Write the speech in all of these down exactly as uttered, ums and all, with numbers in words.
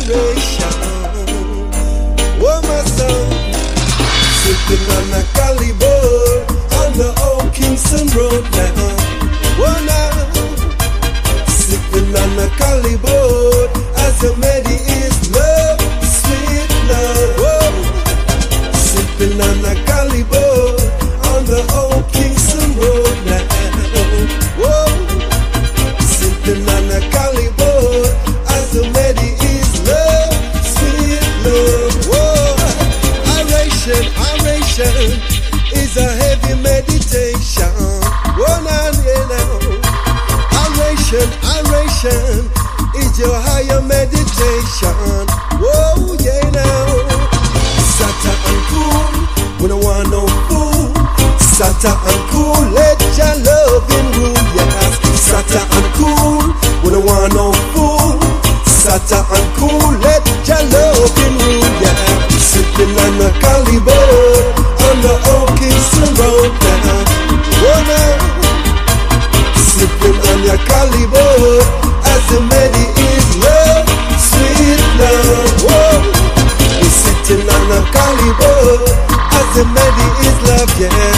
liberation. Oh my son, sipping on a Cali boat on the old Kingston Road now. Oh now, sipping on a Cali boat as the melody is love, sweet love. Oh, sipping on a Cali boat on the old Kingston Road now. Oh, sipping on a Cali boat as the melody is love, sweet love. Oh, adoration, adoration is a heavy meditation. Oh, now, now, adoration, adoration is your higher meditation. Oh, yeah, now. Sata and cool, we don't want no fool. Sata and cool, let your loving rule, yes. Sata and cool, we don't want no fool. Sata and cool, let your loving rule, yeah. Sipping on a Cali boat on the old Kingston Road now. Oh, now. Sipping on your Cali boat as the melody is love, sweet love. Whoa. We're sitting on a Cali boat as the melody is love, yeah.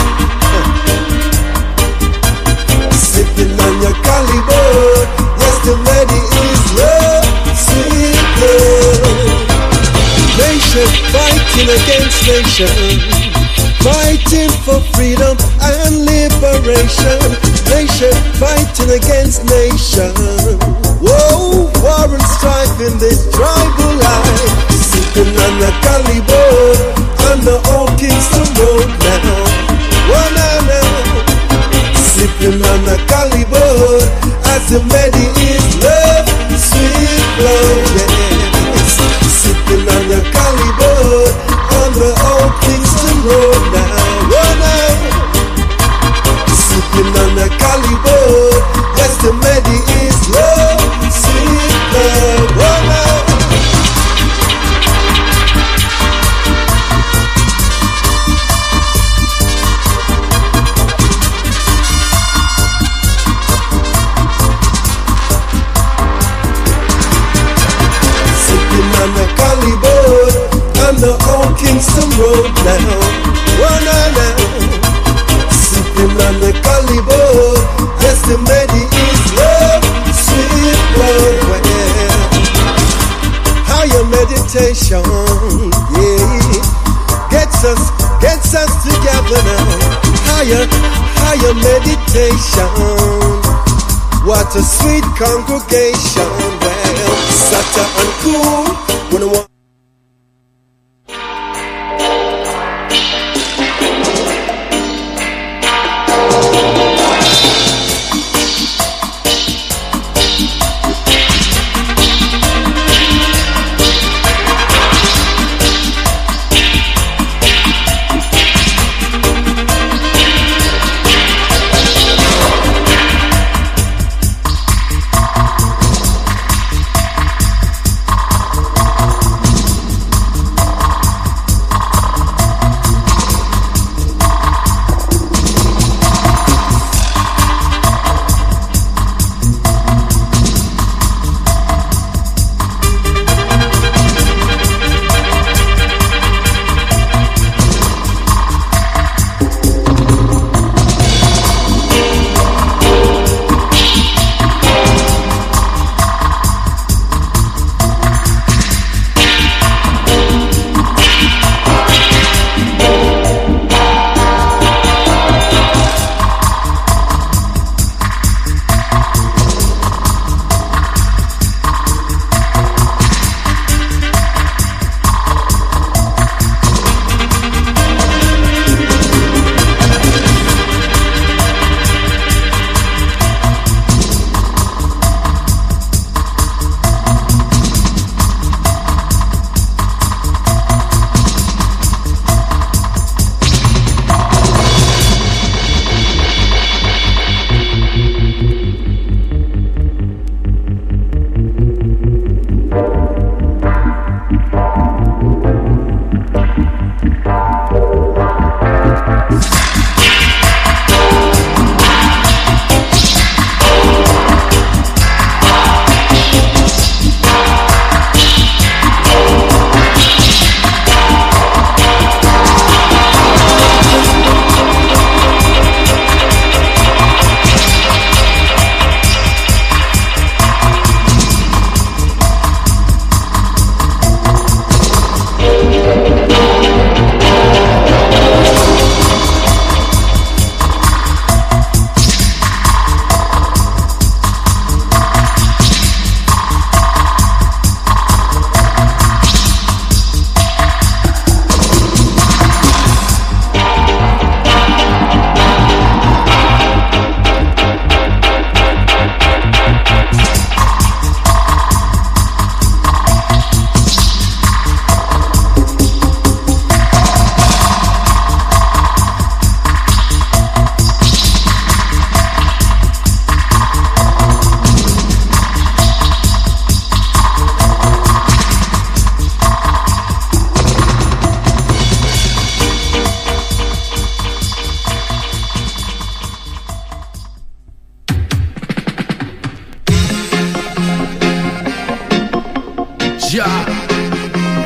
Sipping on your Cali boat, yes, the melody is love, sweet love. Nation fighting against nation, fighting for freedom and liberation. Nation fighting against nation. Whoa, war and strife in this tribal life. Sipping on a Cali boat on the old Kingston Road now. Whoa, now, now. Sipping on a Cali boat as the melody is love, sweet love, yes. Sipping on a Cali boat on the old Kingston Road now. Whoa, now. Sipping on a Cali boat, yes, the melody is love, sweet love. Whoa, now. On the Cali boat on the old Kingston Road now. Oh, now, now. Sipping on the Cali boat, yes, the melody is love, sweet love. Well, higher meditation, yeah, gets us, gets us together now. Higher, higher meditation. What a sweet congregation. Well, Sata and cool. When I want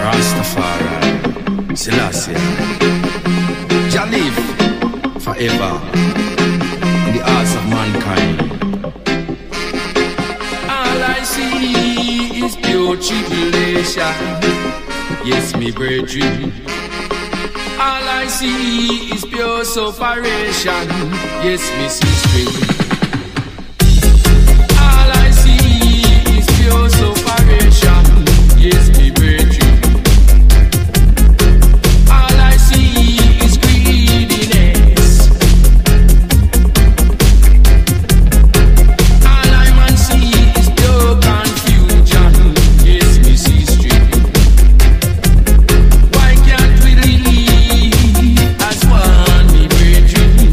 Rastafari, Selassie, Jah live forever in the hearts of mankind. All I see is pure tribulation. Yes, me brethren. All I see is pure separation. Yes, me sister. All I see is pure separation. Yes, me brethren. All I see is greediness. All I man see is pure confusion. Yes, me sister. Why can't we live as one, me brethren?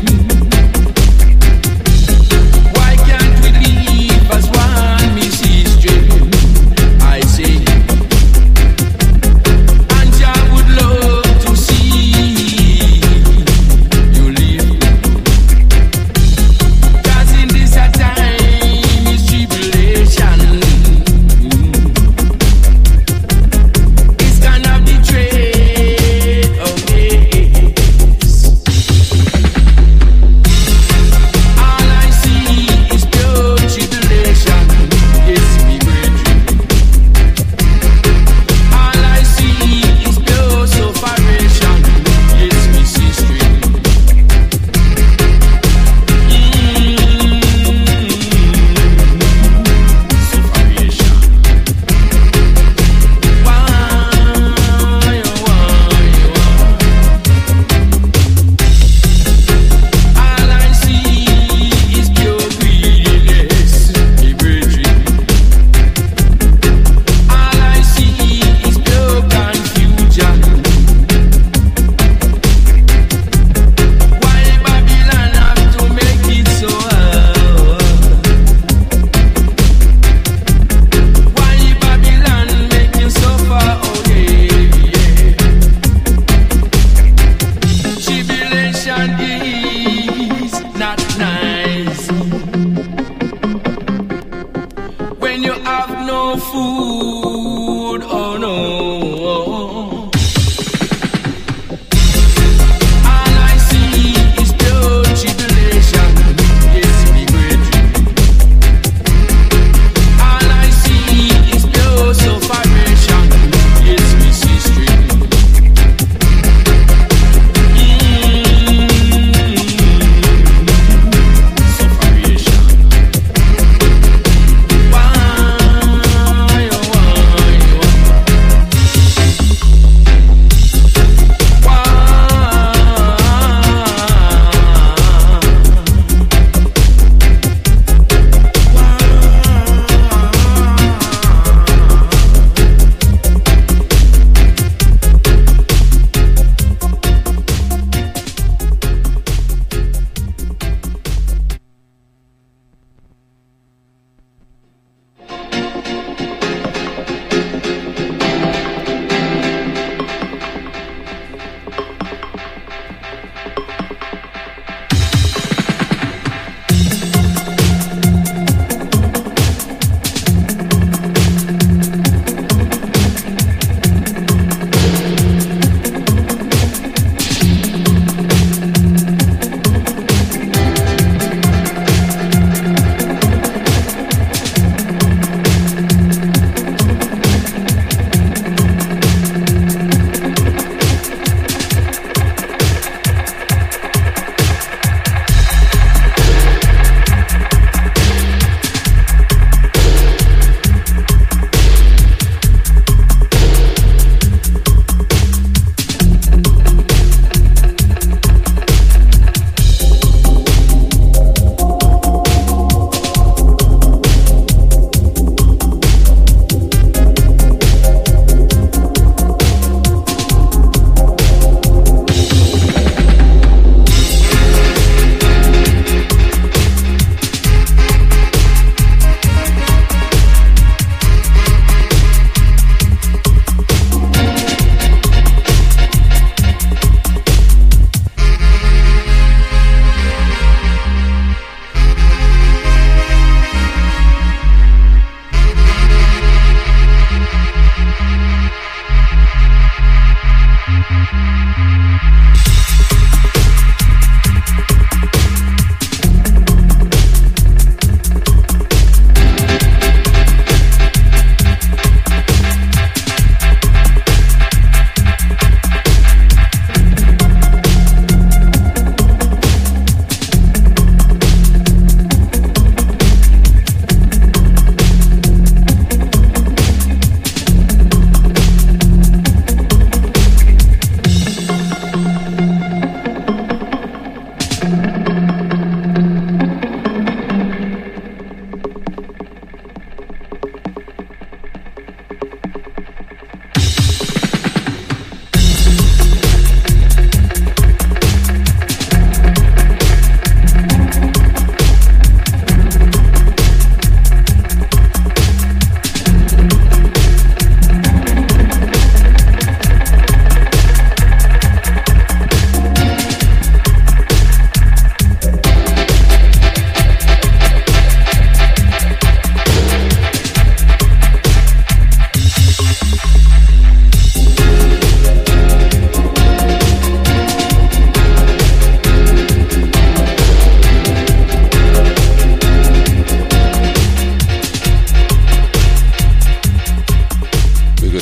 Why can't we live as one, me sister?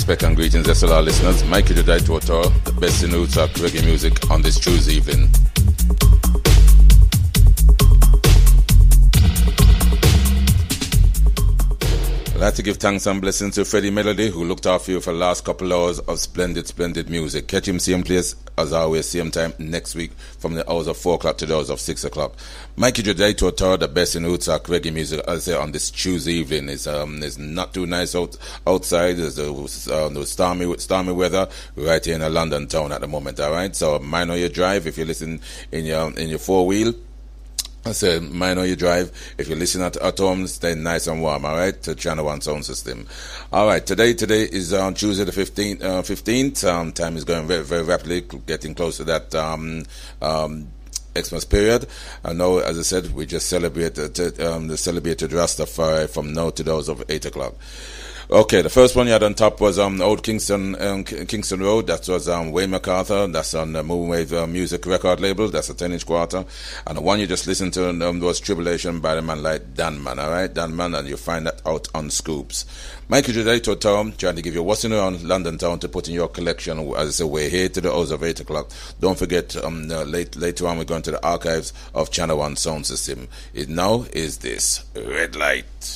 respect and greetings, S L R listeners. Mikey Jedi Toto, the best in roots of reggae music on this Tuesday evening. I'd like to give thanks and blessings to Freddie Melody, who looked after you for the last couple hours of splendid, splendid music. Catch him same place as always, same time next week from the hours of four o'clock to the hours of six o'clock. Mikey Jedi Toto, the best in roots of reggae music, as I say, on this Tuesday evening. It's, um, it's not too nice out, outside. There's a, um, stormy, stormy weather right here in the London town at the moment, all right? So mind on your drive if you listen in your, in your four-wheel. I said, mind on your drive. If you listen at, at home, stay nice and warm, all right? To Channel One Sound System. All right, today today is on um, Tuesday the fifteenth. Uh, fifteenth. Um, time is going very, very rapidly, getting close to that um, um, Xmas period. I know, as I said, we just celebrated um, the celebrated Rastafari from now to those of eight o'clock. Okay, the first one you had on top was um Old Kingston um, Kingston Road. That was um Wayne MacArthur. That's on the Moonwave uh, Music record label. That's a ten inch quarter. And the one you just listened to um, was Tribulation by the man like Dan Man. All right, Dan Man, and you find that out on Scoops. Michael Jedi Toto, trying to give you what's in around London town to put in your collection. As I say, we're here to the hours of eight o'clock. Don't forget, um uh, late later on we're going to the archives of Channel One Sound System. It now is this Red Light.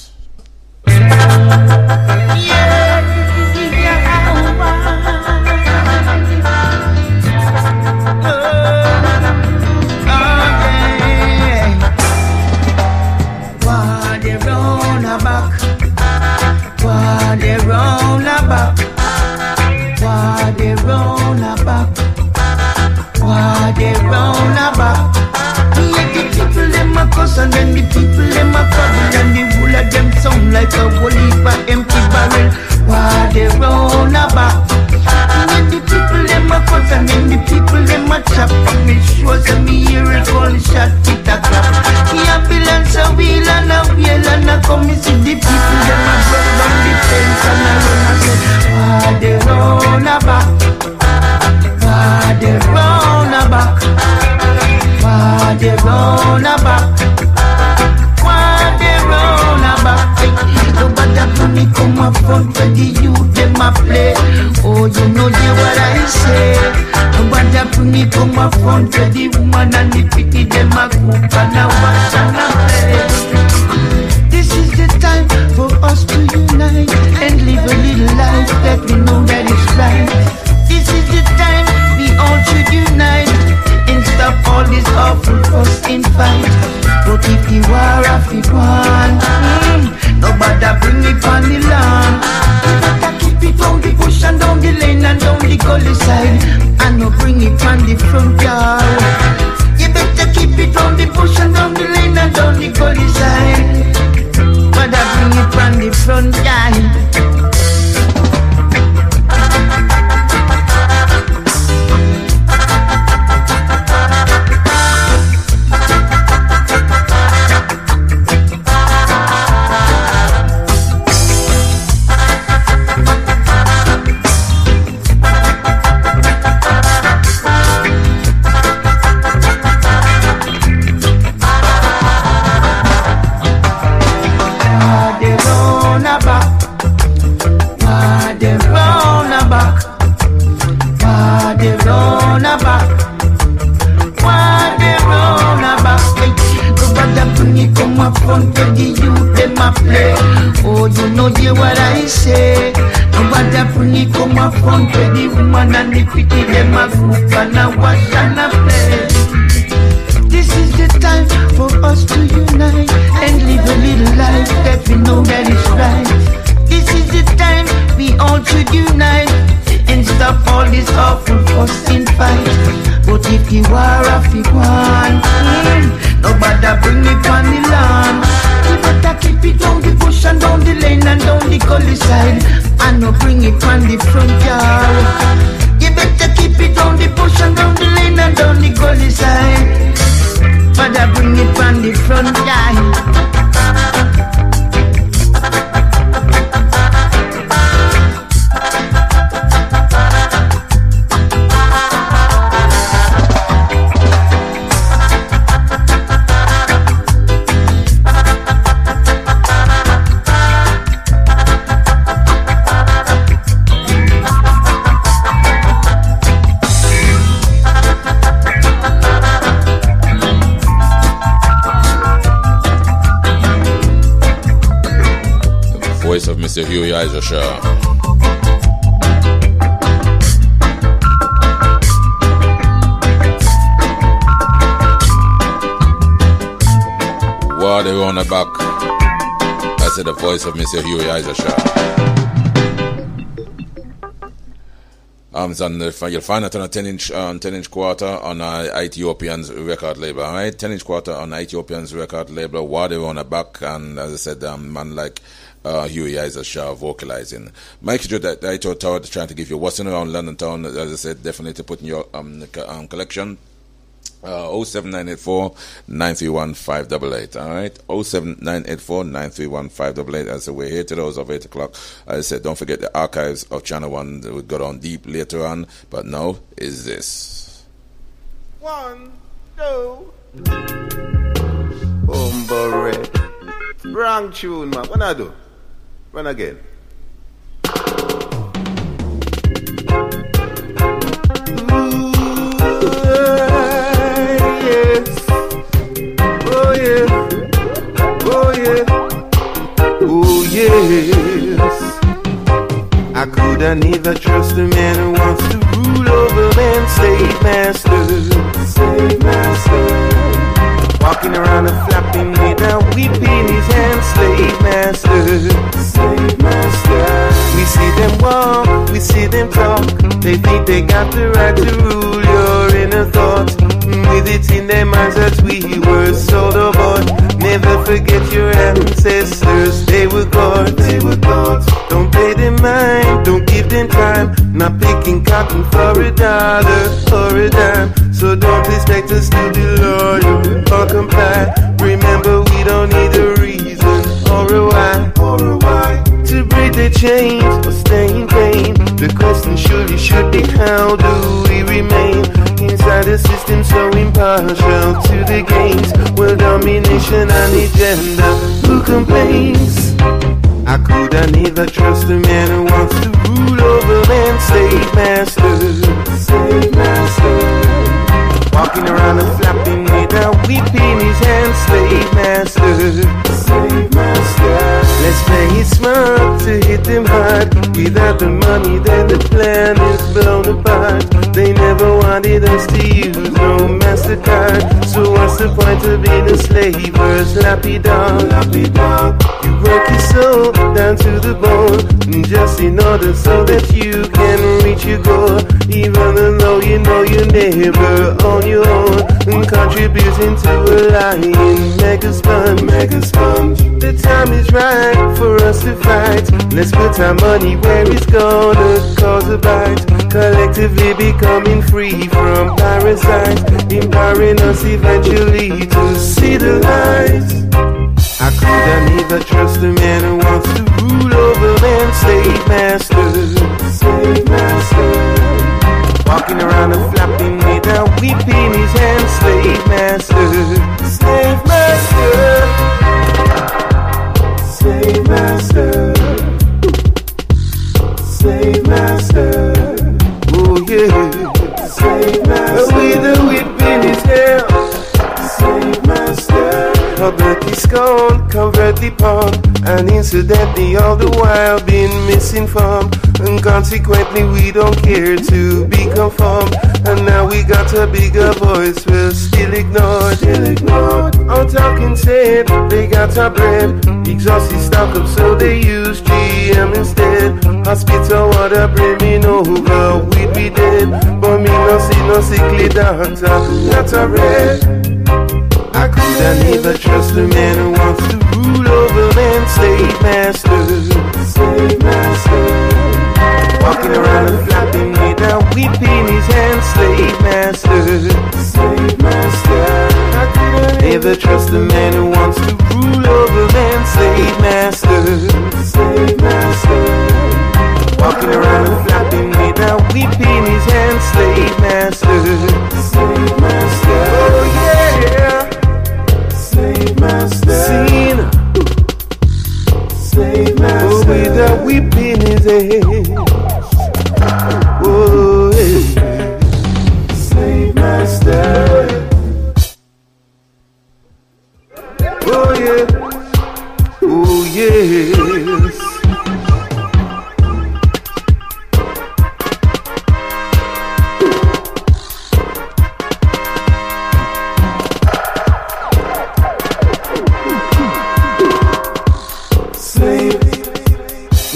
And then the people them a trouble and the whole of them sound like a whole heap of empty barrel. Why they round about? And the people them a cut and then the people them a chop. And me sure some me hear it all shot with a clap. The ambulance a wheel and a wheel and a come me see the people them a break down the fence and a run and say why they round about? Why they round about? Why they round about? Me come up front for the youth, them a play. Oh, you know you what I say. Nobody put me come up front for the woman and the pity, them a cook and a wash and a play. This is the time for us to unite and live a little life that we know that is right. This is the time we all should unite and stop all this awful fuss and fight. But if the war of it one, mm, nobody bring it on the land. You better keep it on the bush and down the lane and down the gully side, and no bring it on the front yard. You better keep it on the bush and down the lane and down the gully side, but I bring it on the front yard. Front of the youth, them a play. Oh, you know you what I say. Nobody bring it come up front of the woman and the pity, them a group and a wash and a play. This is the time for us to unite and live a little life that we know that is right. This is the time we all should unite and stop all this awful fuss and fight. But if the war of it one, mm, nobody bring it on the land. You better keep it down the bush and down the lane and down the gully side, and no bring it on the front yard. You better keep it down the bush and down the lane and down the gully side, but I bring it on the front yard. Mister Huey Eisner Show. While they were on the back, I said the voice of Mister Huey Eisner Show. Um, it's on the, you'll find it on a ten inch, um, ten inch quarter on uh, Ethiopian's record label. All right, ten inch quarter on Ethiopian's record label. While they were on the back, and as I said, um, man like uh, Huey Eisner Show vocalizing. Mike Joe, that I told Tower trying to give you what's in around London town. As I said, definitely to put in your um, um collection. Uh, oh seven nine eight four nine three one five eight eight. All right, oh seven nine eight four nine three one five eight eight. As we're here to those of eight o'clock. As I said, don't forget the archives of Channel One that we got on deep later on. But now is this one, two, Bumble wrong tune, man. What I do? Run again. Oh yes, I could I never trust a man who wants to rule over man, slave master, slave master. Walking around and flapping with a whip in his hand, slave master, slave master. We see them walk, we see them talk. They think they got the right to rule your inner thoughts. With it in their minds that we were sold aboard. Never forget your ancestors, they were gods, they were gods. Don't pay them mind, don't give them time. Not picking cotton for a dollar or a dime. So don't expect us to be loyal or comply. Remember we don't need a reason or a why, or a why to break the chains or stay in pain. The question surely should be, how do we remain inside a system so impartial to the gains? World domination and agenda, who complains? I could I never trust a man who wants to rule over man, slave master, slave master. Walking around and flapping with a whip in his hand, slave master, slave master. Let's play it smart to hit them hard. Without the money then the plan is blown apart. They never wanted us to use no MasterCard. So what's the point of being a slave or a slappy dog? Slappy dog. You work your soul down to the bone, just in order so that you can reach your goal. Even though you know you're never on your own, contributing to a lying mega sponge, mega sponge. The time is right for us to fight. Let's put our money where it's gonna cause a bite. Collectively becoming free from parasites, empowering us eventually to see the light. I could I never trust a man who wants to rule over man, slave master, slave master. Walking around and flapping with a whip in his hand, slave master, slave master, slave master, slave master. Oh yeah, slave master. With a whip in his hand, slave master. Covertly scorned, covertly pawned, and incidentally all the while been misinformed. And consequently we don't care to be conformed. And now we got a bigger voice, we're still ignored, still ignored. All talking said, they got our bread. Exhausted stock up so they use G M instead. Hospital water brimming over, we'd be dead. But me no see no sickly doctor, not a red. I could I never trust a man who wants to rule over man, slave master, slave master. Walking around and flapping with a whip in his hand, slave master, slave master. I could I never trust a man who wants to rule over man, slave master, slave master. Walking around and flapping with a whip in his hand, slave master, slave master. Oh yeah. Slave master, Cena. Slave master, oh, with a whip in his head. Oh, yeah. Slave master. Oh, yeah. Oh, yes.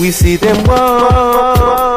we see them walk.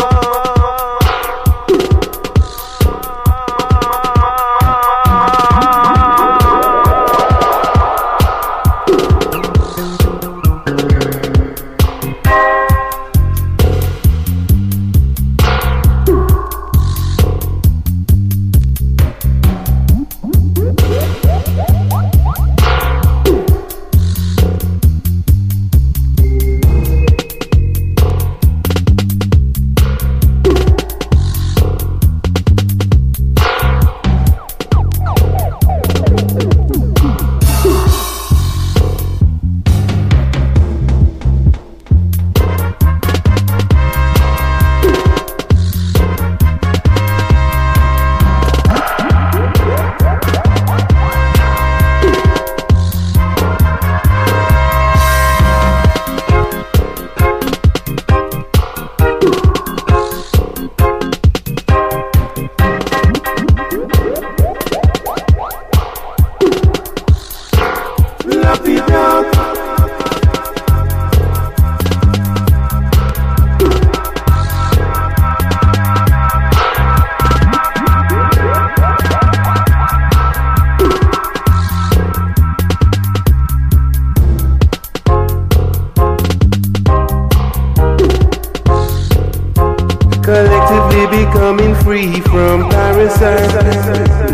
Collectively becoming free from parasites.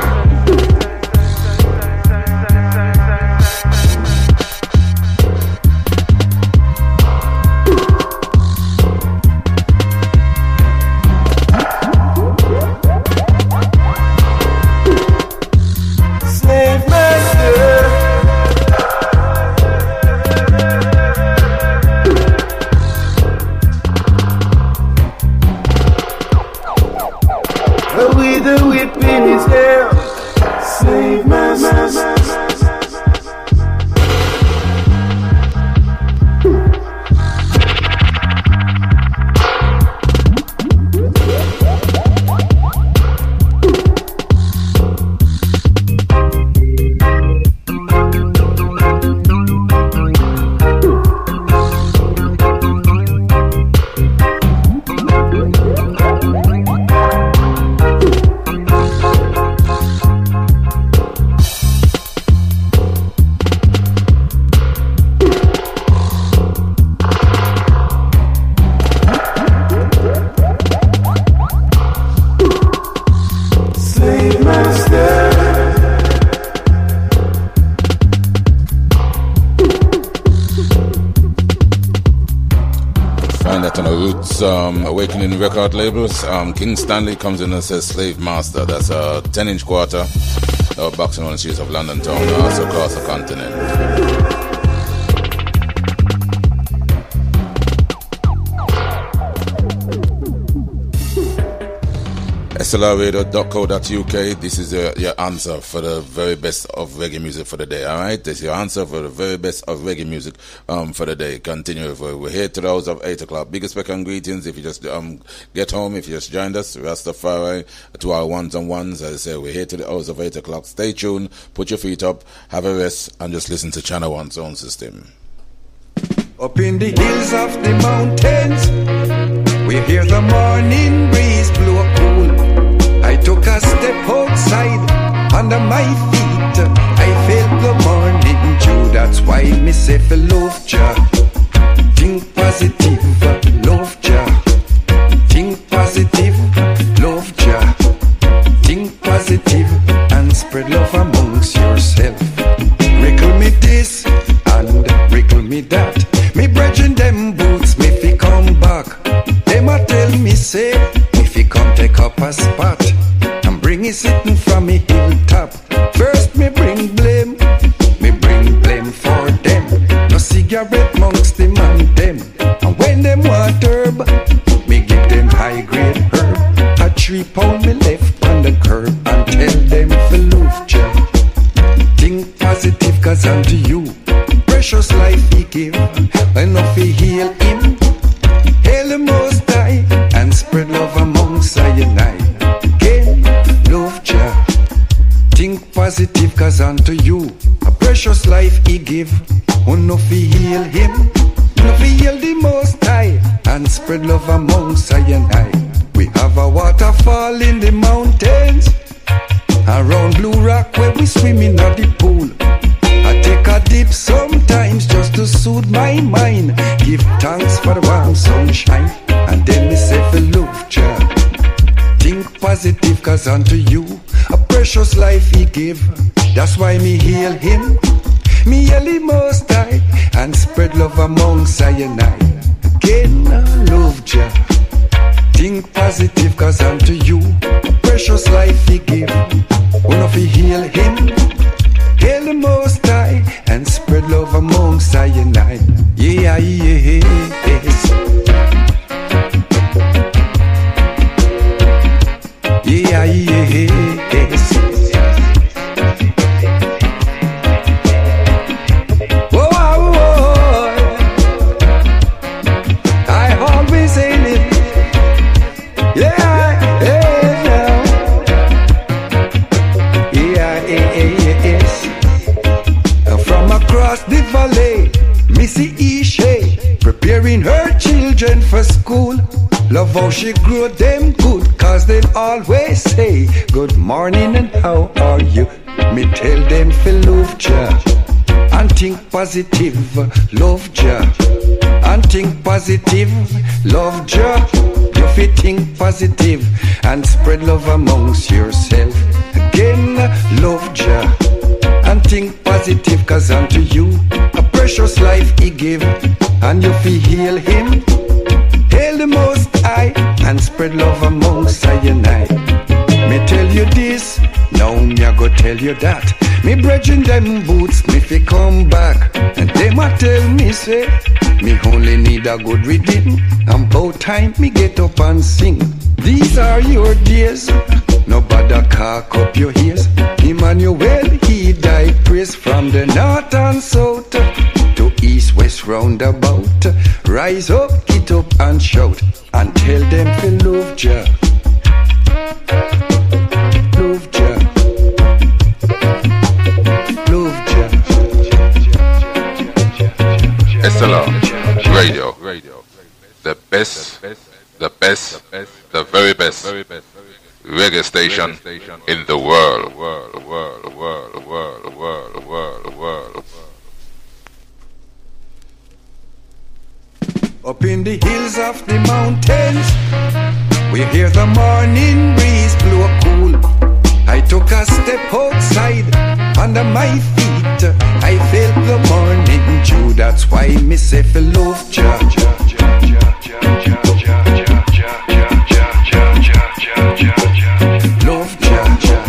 Um, Awakening record labels. Um, King Stanley comes in and says Slave Master. That's a ten inch quarter. Uh, boxing on the streets of London town, also across the continent. S L R radio dot co dot U K. This is your, your answer for the very best of reggae music for the day. All right, this is your answer for the very best of reggae music um, for the day. Continue. We're here to the hours of eight o'clock. Biggest respect and greetings. If you just um get home, if you just joined us, Rastafari to our ones and ones. As I say, we're here to the hours of eight o'clock. Stay tuned. Put your feet up. Have a rest and just listen to Channel One Sound System. Up in the hills of the mountains, we hear the morning breeze blow cool. I took a step outside, under my feet I felt the morning dew. That's why me say for love Jah, think positive, love Jah. Think positive, love Jah. Think positive and spread love amongst yourself. Wrinkle me this and wrinkle me that. Me brethren them boots me fi come back. Them a tell me say me fi come take up a spot and bring it sitting from me hilltop. First me bring blame, me bring blame for them. No cigarette monks the man them. And when them want herb, me give them high grade herb. A three pound me left on the curb and tell them for love Jah. Think positive cause unto you precious life he give, enough he heal him. Hail the Most High and spread love amongst I and I. Again, love Jah. Think positive cause unto you a precious life he give, enough he heal him. Enough he heal the Most High and spread love amongst I and I. We have a waterfall in the mountains, around Blue Rock where we swim in the pool. I take a dip sometimes just to soothe my mind. Give thanks for the warm sunshine, and then me say for love, Jah. Think positive, cause unto you a precious life he give. That's why me hail him, me hail him most high, and spread love amongst I and I. Again, love Jah. Think positive, cause unto you a precious life he give. Wanna fi hail him, hail the most high, and spread love amongst I and I. Yeah, yeah, yes. Yeah, yes. Whoa, whoa, whoa. I always say it. Yeah, yeah, yeah, yeah, yes. From across the valley, Missy Ishe preparing her children for school. Love how she grew them good, cause they always say good morning and how are you. Me tell them fi love Jah and think positive, love Jah and think positive, love Jah. You fi think positive and spread love amongst yourself. Again, love Jah and think positive, cause unto you a precious life he give, and you fi heal him. Hail the most high and spread love amongst I and I. Me tell you this, now me a go tell you that. Me brethren them boots me fi come back, and them a tell me say me only need a good redeem, and bout time me get up and sing. These are your days, no bother cock up your ears. Emmanuel he died, praise from the north and south to east, west, roundabout. Rise up, get up and shout, and tell them to love Jah. Love Jah. Love Jah. S L R Radio. Radio. The best, the best, the very best reggae station in the world. World, world, world, world, world, world, world. Up in the hills of the mountains, we hear the morning breeze blow cool. I took a step outside, under my feet I felt the morning dew. That's why me say for love Jah. Love Jah.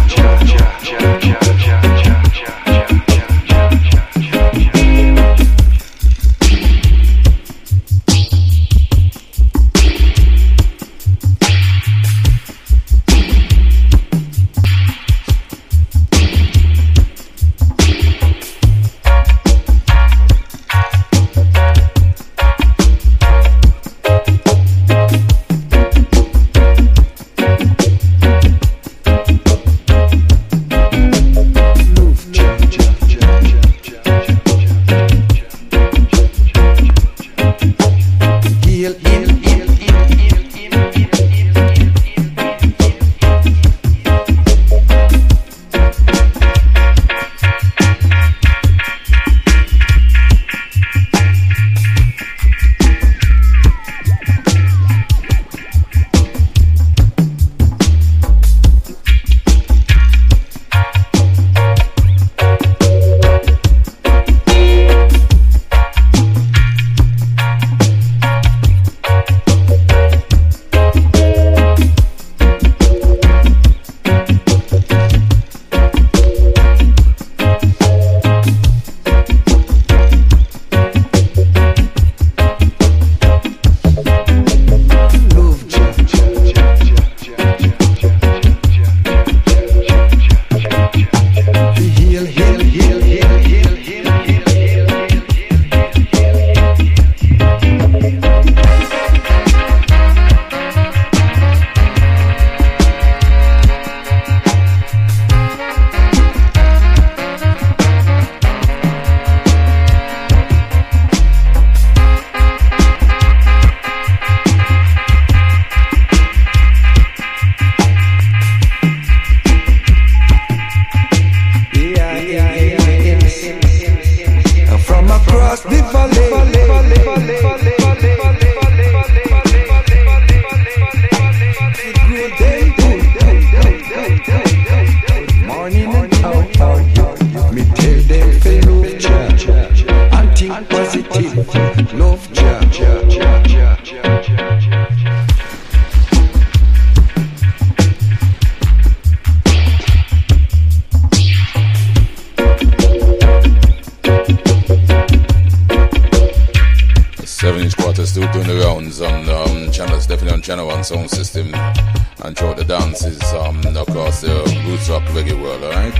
Channel One sound system and throughout the dances um, across the roots rock reggae world, alright?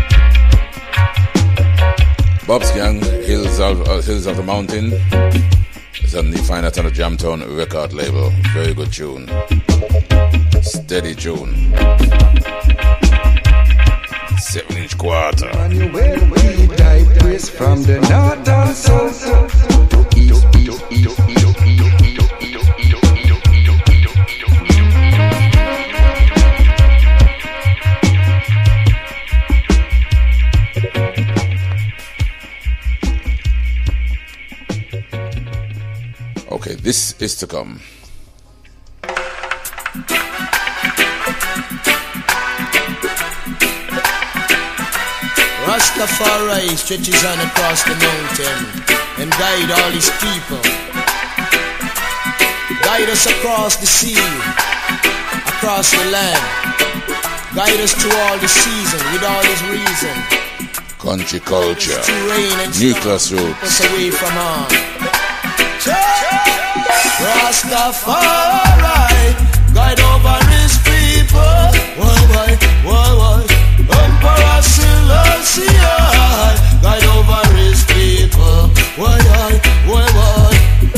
Bob's Gang, Hills of, uh, Hills of the Mountain. Suddenly find that on the Jamtown record label. Very good tune. Steady tune. Seven inch quarter. Manuel, we digress from the north and south to east, east, east, east, east, east, east, Okay, this is to come. Rastafari stretches on across the mountain and guide all his people. Guide us across the sea, across the land. Guide us through all the season with all his reason. Country culture, nucleus roots. Us away from harm. Rastafari, guide over his people. Why, why, why, why? Emperor Selassie, guide over his people. Why, why, why, why?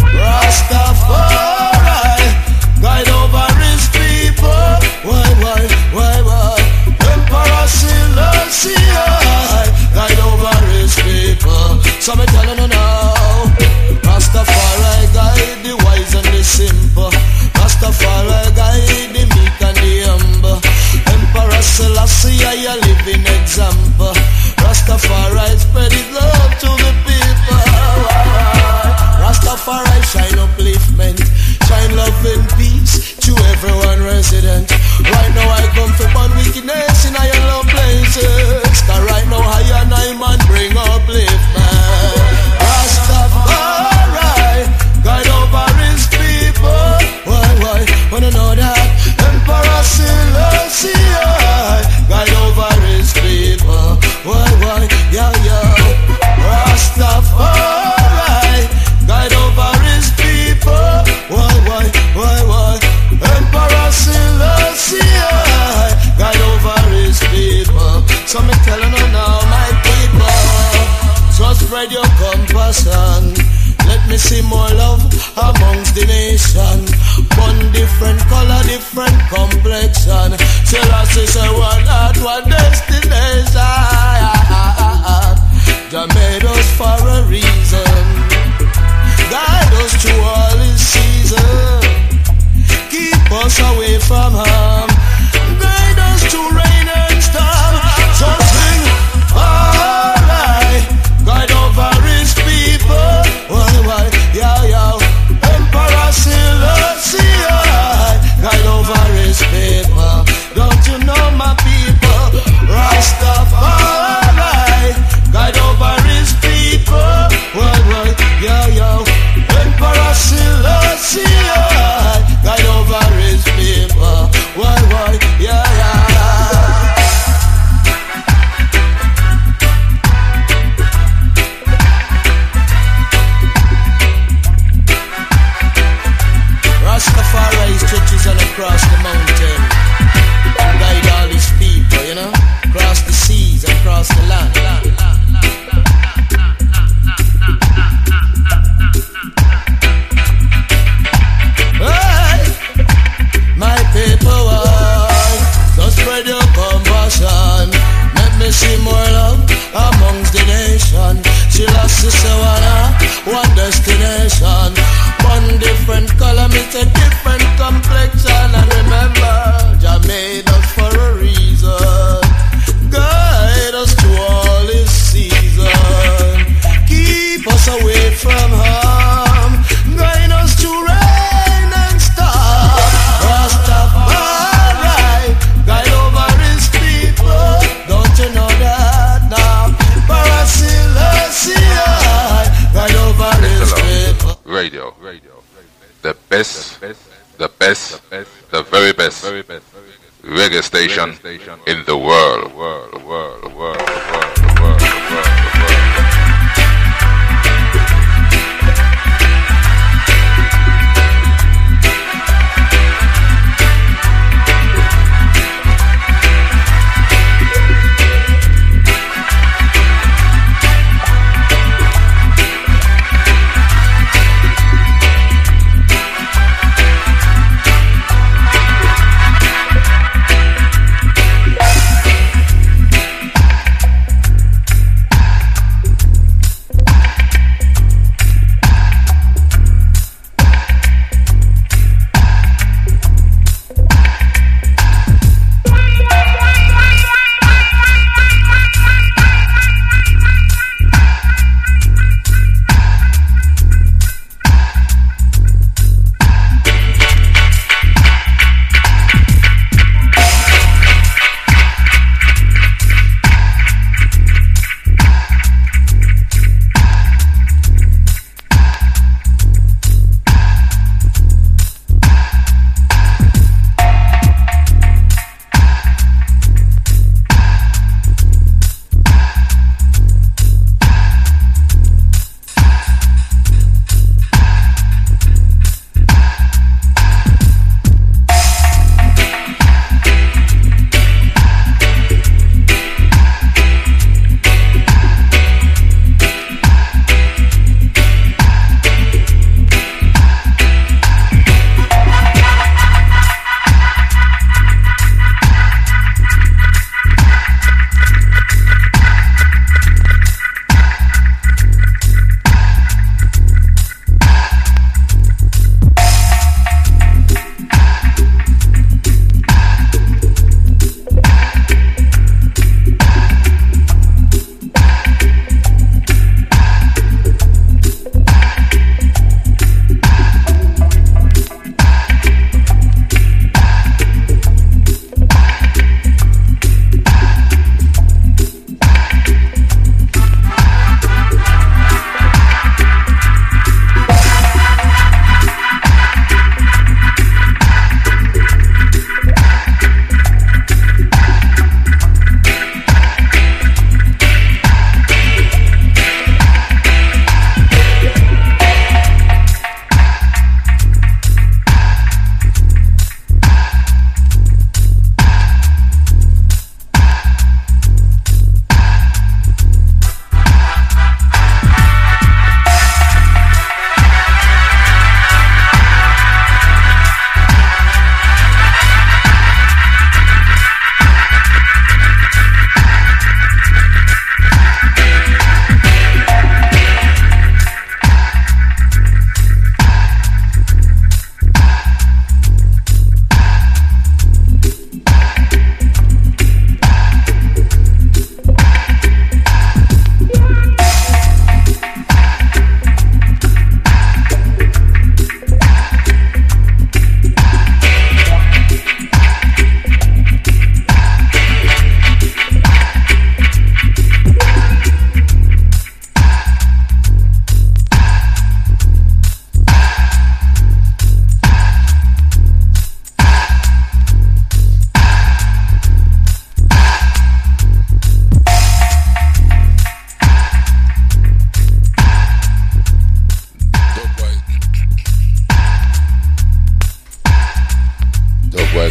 Rastafari, guide over his people. Why, why, why, why? Emperor Selassie, guide over his people. So me tell you now, Rastafari guide the wise and the simple. Rastafari guide the meek and the humble. Emperor Selassie, I a living example. Rastafari spread his love to the people. Rastafari shine upliftment, shine love and peace to everyone resident. Right now I come to burn wickedness in I low places. Cause right now I and I man bring upliftment. Rastafari guide over his people. Why, why, wanna know that? Emperor Selassie guide over his people. Why, why, yeah, yeah. Rastafari guide over his people. Why, why, why, why? Emperor Selassie guide over his people. So me telling you now, my people, so spread your compassion. Let me see more love amongst the nation. One different color, different complexion. Selassie say one heart, one destination. Jah made us for a reason. Guide us through all his season. Keep us away from harm. Guide us through rain and storm. So sing, alright. Guide over his people. Why, why, yeah, yeah. Emperor Selassie, guide over his people. Don't you know my people? Rastafari, guide over his people. Why, why, yeah, yeah. Emperor Selassie, guide over his people. Why, why, yeah, yeah. Rastafari stretches all across the mountain and guide all his people, you know, across the seas and across the land. Hey, my people, why? So spread your compassion. Let me see more love amongst the nation. She lost the Savannah, one destination. One different color, meets a different complexion. And remember, Jah made us for a reason. Guide us to all his season. Keep us away from harm. Guide us to rain and storm. Rastafari, guide over his people. Don't you know that now? Emperor Selassie, guide over his people. Radio, radio, the best, the best, the very best reggae station in the world, world, world, world, world, world, world, world.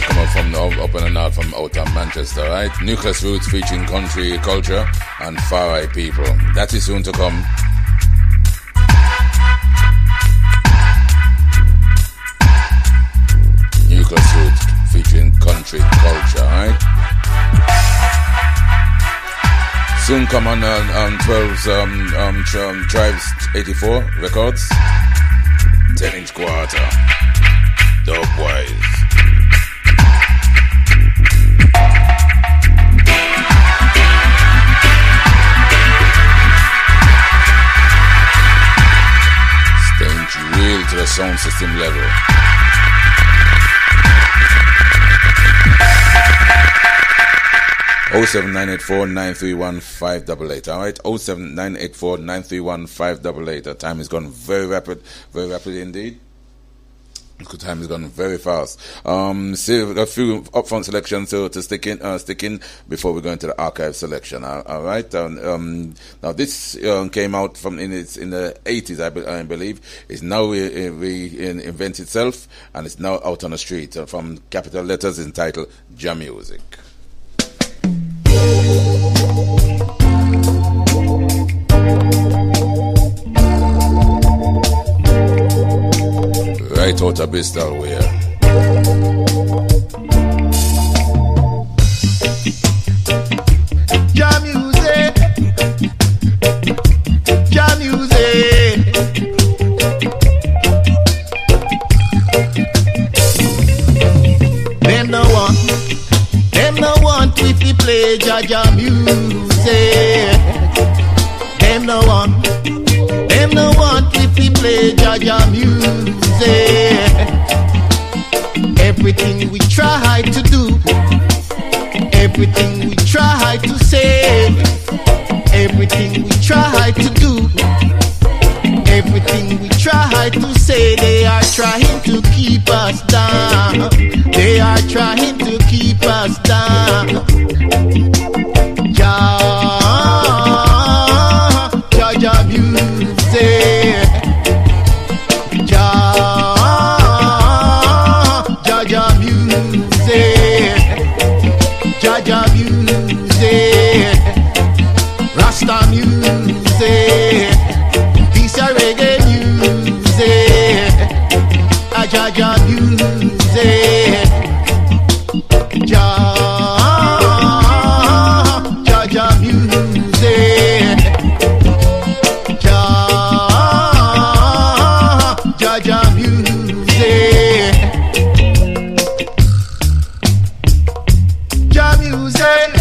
come up from the, up in the north from out of Manchester, right? Nucleus Roots featuring country culture and Far Eye people. That is soon to come. Nucleus Roots featuring country culture, right? Soon come on on, on twelve um, um, um, Tribes eighty-four Records. ten inch quarter. Dope wise. Staying real to the sound system level. oh seven nine eight four nine three one five eight eight, alright? oh seven nine eight four nine three one five eight eight. The time has gone very rapid, very rapid indeed. The time has gone very fast. Um, so a few upfront selections to, to stick in, uh, stick in before we go into the archive selection. Uh, all right. Um, um, now this um, came out from in its in the eighties, I, be, I believe. It's now re, re, invent itself, and it's now out on the street. Uh, from capital letters, it's entitled Jam Music. Right out of Bristol, where Jam music, jam music. Them no want, them no want if we play Jaja music. Them no want, them no want if we play Jaja music. Everything we try to do, everything we try to say, everything we try to do, everything we try to say, they are trying to keep us down. They are trying to keep us down. Ja, Jaja music. Ja, Jaja music. Jaja music. Rasta music. This a reggae music. A Jaja music. Ja, Jaja music. Ja, Jaja music. Ja music.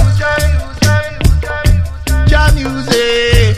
Ja music.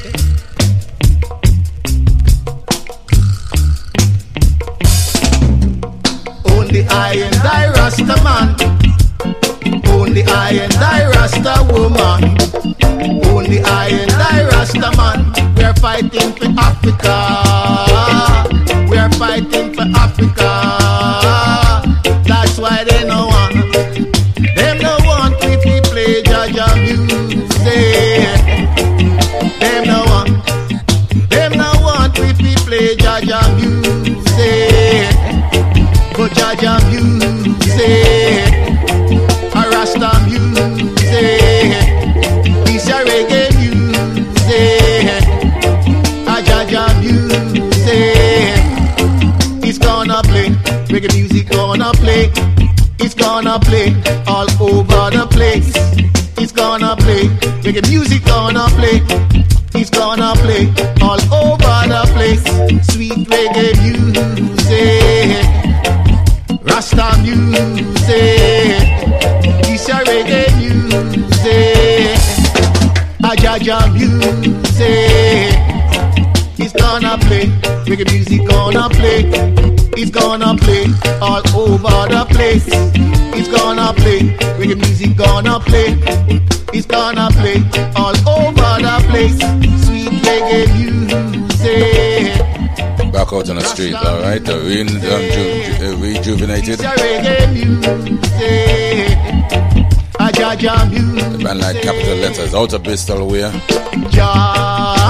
Only I and I Rasta man. Only I and I Rasta woman. Only I and I Rasta man. We're fighting for Africa. We're fighting for Africa. That's why they no want. Them no want if we play Jaja music. Them no want. Them no want if we play Jaja music. But Jaja music, a Rasta music, this a reggae music, a Jaja music. It's gonna play, reggae music gonna play. It's gonna play all over the place. It's gonna play, reggae music gonna play. It's gonna play all over the place. Sweet reggae music, Rasta music, this a reggae music, a Jaja music. It's gonna play, reggae music gonna play. It's gonna play all over the place. It's gonna play, reggae music gonna play. It's gonna play all over the place. Sweet reggae music. back out on the street, alright? Uh, re- um, ju- ju- uh, rejuvenated. The band like capital letters, out of Bristol, where?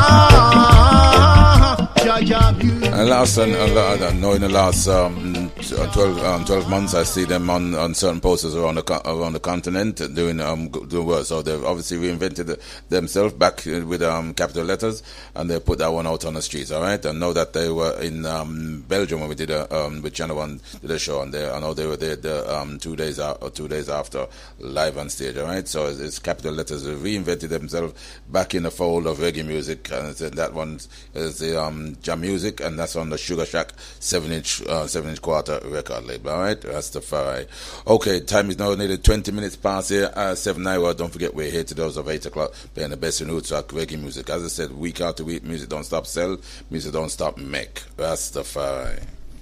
And last, uh, uh, no, in the last um, twelve, um, twelve months, I see them on, on certain posters around the co- around the continent doing um doing work. So they've obviously reinvented themselves back with um capital letters, and they put that one out on the streets. All right, I know that they were in um Belgium when we did a um with Channel One did a show, and they I know they were there the, um two days out or two days after live on stage. All right, so it's, it's capital letters. They reinvented themselves back in the fold of reggae music, and that one is the um jam music, and that's on the Sugar Shack seven inch uh, seven inch quarter record label. All right, that's the far. Okay, time is now nearly twenty minutes past here. Uh, seven hour. Don't forget we're here to those of eight o'clock playing the best in roots rock reggae music. As I said, week after week, music don't stop sell, music don't stop make. That's the far.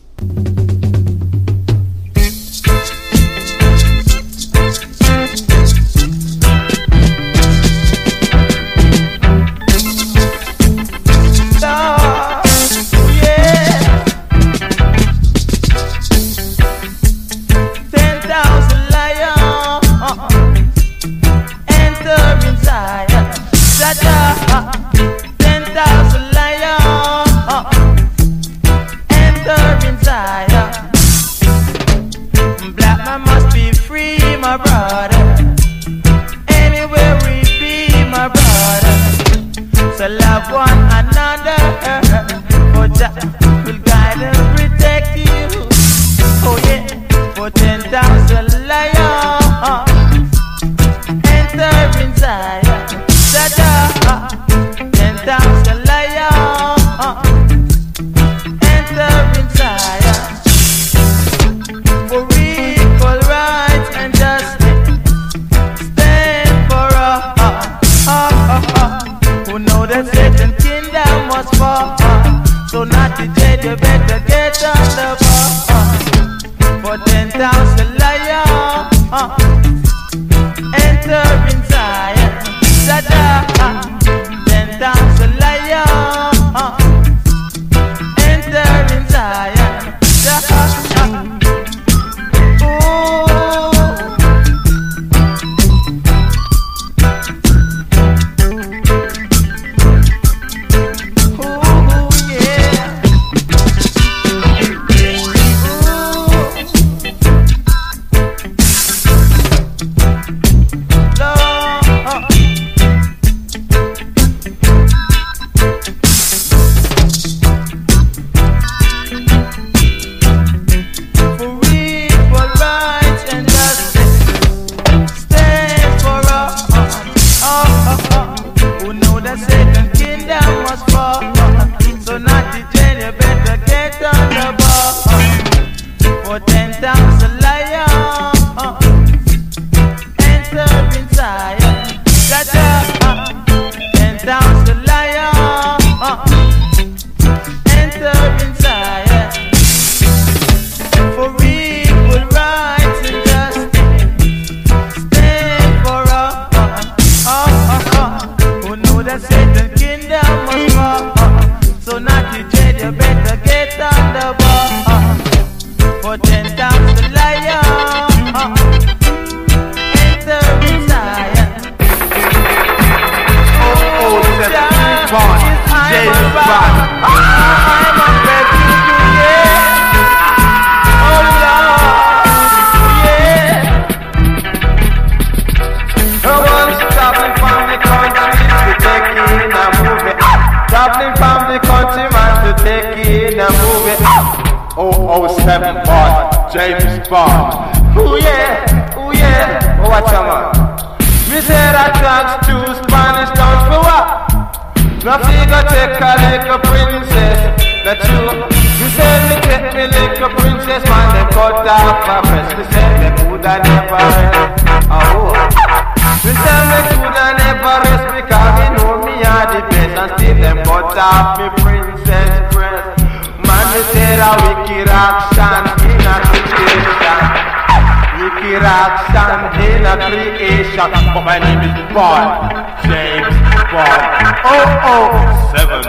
But my name is Bond, James Bond, oh oh seven.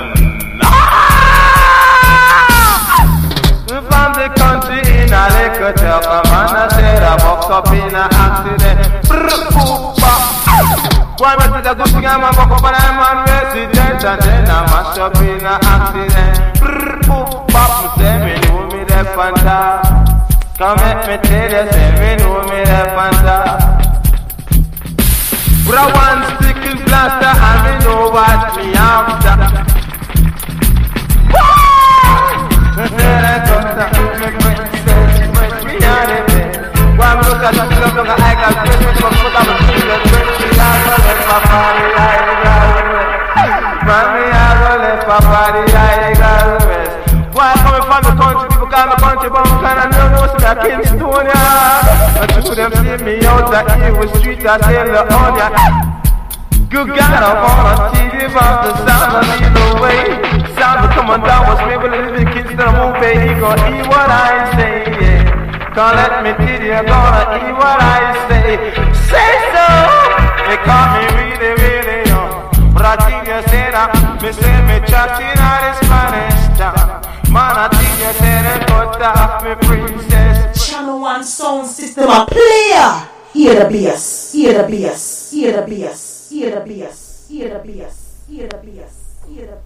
From the country in a liquor truck, a man a said a box up in a accident. Why am I the good thing I'm a buck up and I'm on resident, and then I mash up in a accident. Say me know me the fanta. Come let me tell you, say me know me the Fanta. Put a one sticky blaster and me know what me after. Why me look at you, look at I got Christmas, but put up a finger, twenty years old, let my body, I got Mommy, I go let my body, I got Why coming from the country, people call me country bum, and I know most of that Kingstonia. But to them see me out the evil street, I tell the onion. Good God, I wanna see you about the sound of the way. Sound will come on down, was maybe little kids that move, baby, go eat what I say, yeah. Can't let me tell you, gonna eat what I say. Say so! They call me really, really young. But I think you said that, me say me chatting out this Spanish town. Man, I think you said it, cut off me princess. Channel One sound system a player. Hear the bass, hear the bass, hear the bass, hear the bass, hear the bass, hear the bass, hear the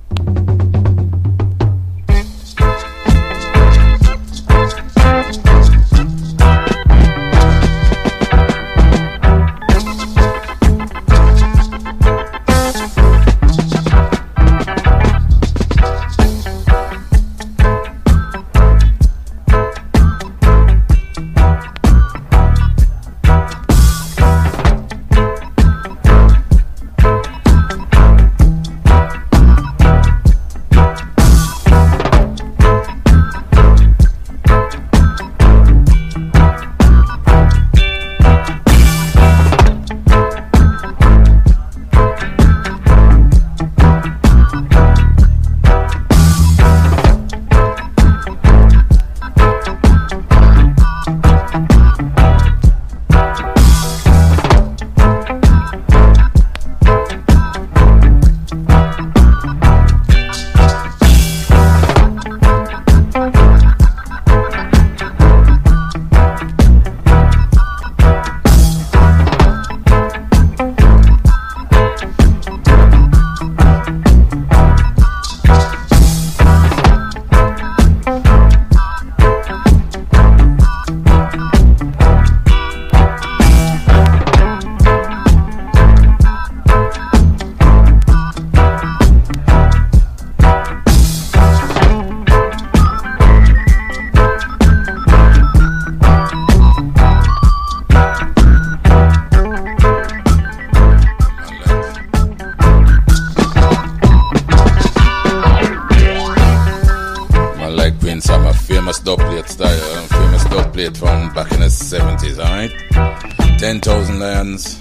ten thousand Lions.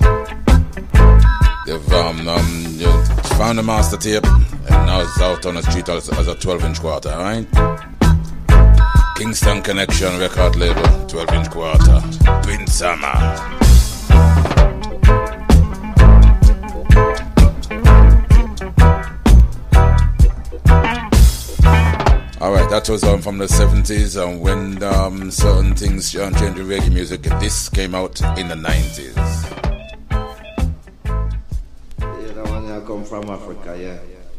They've um, um, found the master tape, and now it's out on the street as, as a twelve inch quarter, alright? Kingston Connection record label, twelve inch quarter. Twin Summer. Alright, that was um, from the seventies, and when um, certain things um, changed in reggae music, this came out in the nineties. Yeah, that one I come from Africa, yeah.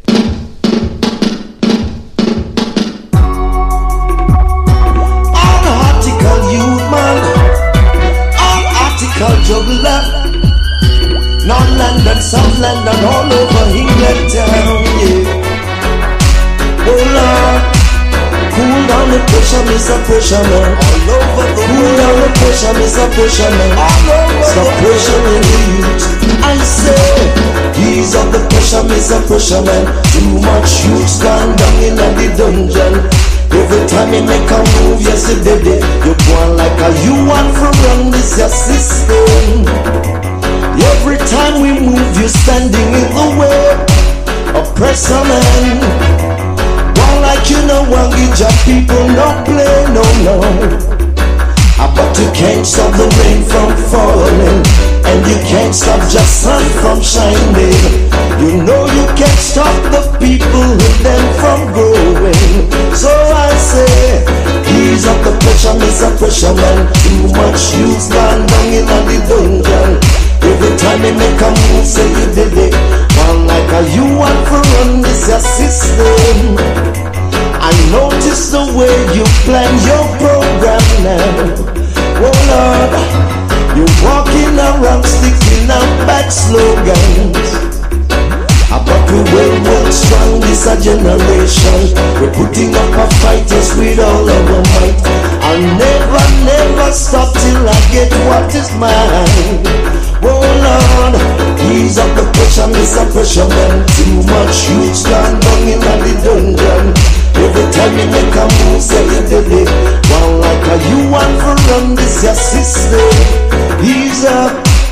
All article youth man, all article juggler, North London, South London, all over England town, yeah. Oh Lord. Cool down the pressure, Mister Pressure Man. All over the world. Cool down the pressure, Mister Pressure Man. All over Stop the pressuring the youth. I say, ease up the pressure, Mister Pressure Man. Too much youth stand down in the dungeon. Every time you make a move, yes, you did it. You go on like a you want from run this your system. Every time we move, you standing in the way. Oppressor man. Like you know, one get your people not play, no, no. But you can't stop the rain from falling, and you can't stop just sun from shining. You know you can't stop the people with them from growing. So I say, ease up the pressure, Mister Pressure Man. Too much youth gone down in the dungeon. Every time you make a move, say you did it. One like a you want to run this your system. I notice the way you plan your program. now. Oh Lord, you're walking around sticking out back slogans. But we will work strong, this a generation. We're putting up a fight, yes, with all our might. I'll never, never stop till I get what is mine. Oh Lord, ease up the pressure, miss a pressure man. Too much youth gone down in the dungeon. Every time you make a move, say you did it. One like a you want to run this your system. Ease up,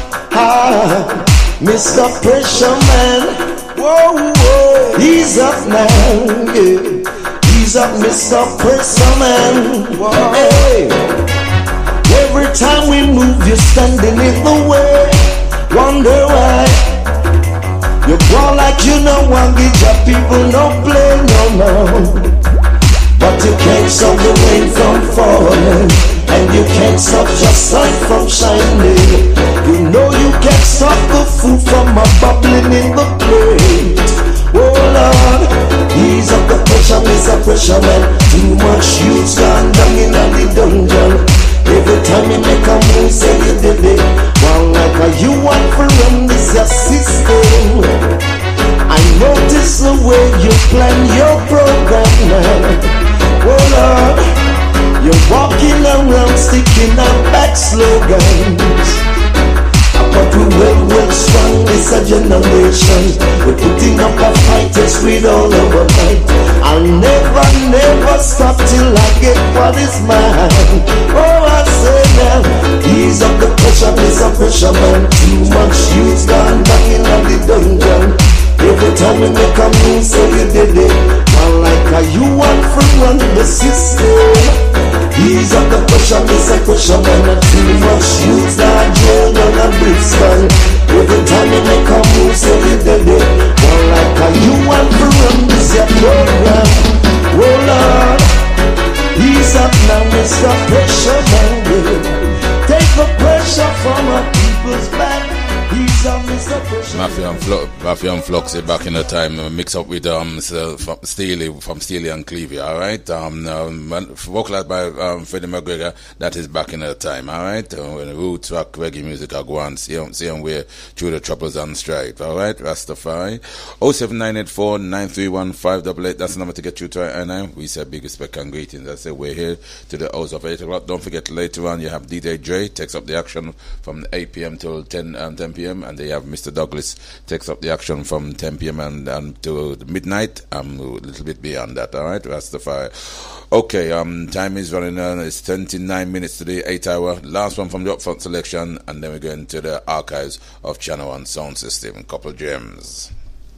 ah, Mister Pressure Man. Whoa, whoa, he's up now, yeah. He's up, Mister Pressure Man. Whoa, hey. Every time we move, you're standing in the way. Wonder why. You go like you know one, get your people no play, no, no. But you can't stop the rain from falling, and you can't stop your sun from shining. You know you can't stop the food from a bubbling in the plate. Oh Lord, ease up the pressure, Mister Pressure Man. Too much youth's gone down in the dungeon. Every time you make a move, say you did it. One like a you want to run this your system. I notice the way you plan your program now. Oh Lord, you're walking around sticking out back slogans. But we will work strong, this a generation. We're putting up a fight, yes, with all our might. I'll never, never stop till I get what is mine. Oh, I say now, ease up the pressure, Mister Pressure Man. Too much youth gone back in the dungeon. Every time you make a move, say you did it. One like a you want to run the system. Ease up the pressure, Mister Pressure Man. Too much youth that jail down a Brixton. Every time you make a move, say you did it. One like a you want to run this your program. Oh Lord, ease up now, Mister Pressure Man. Take the pressure from our people's back. Mafia and, Flo- Mafia and Flux back in the time, uh, mix up with um, so, from Steely from Steely and Clevie, alright? Um, um, vocalized by um, Freddie McGregor, that is back in the time, alright? Uh, when the roots rock reggae music are going, same, same way through the troubles and strife, alright? Rastafari. oh seven nine eight four nine three one five eight eight, that's the number to get you to our N M. We say big respect and greetings. I say we're here to the hours of eight o'clock. Don't forget later on you have D J Dre, takes up the action from eight p.m. till ten, um, ten p.m. and they have Mister Douglas takes up the action from ten p.m. and, and to midnight. Um, a little bit beyond that. All right, Rastafari. Okay. Um, time is running. Uh, it's twenty-nine minutes to the eight hour. Last one from the upfront selection, and then we go into the archives of Channel One Sound System. Couple gems.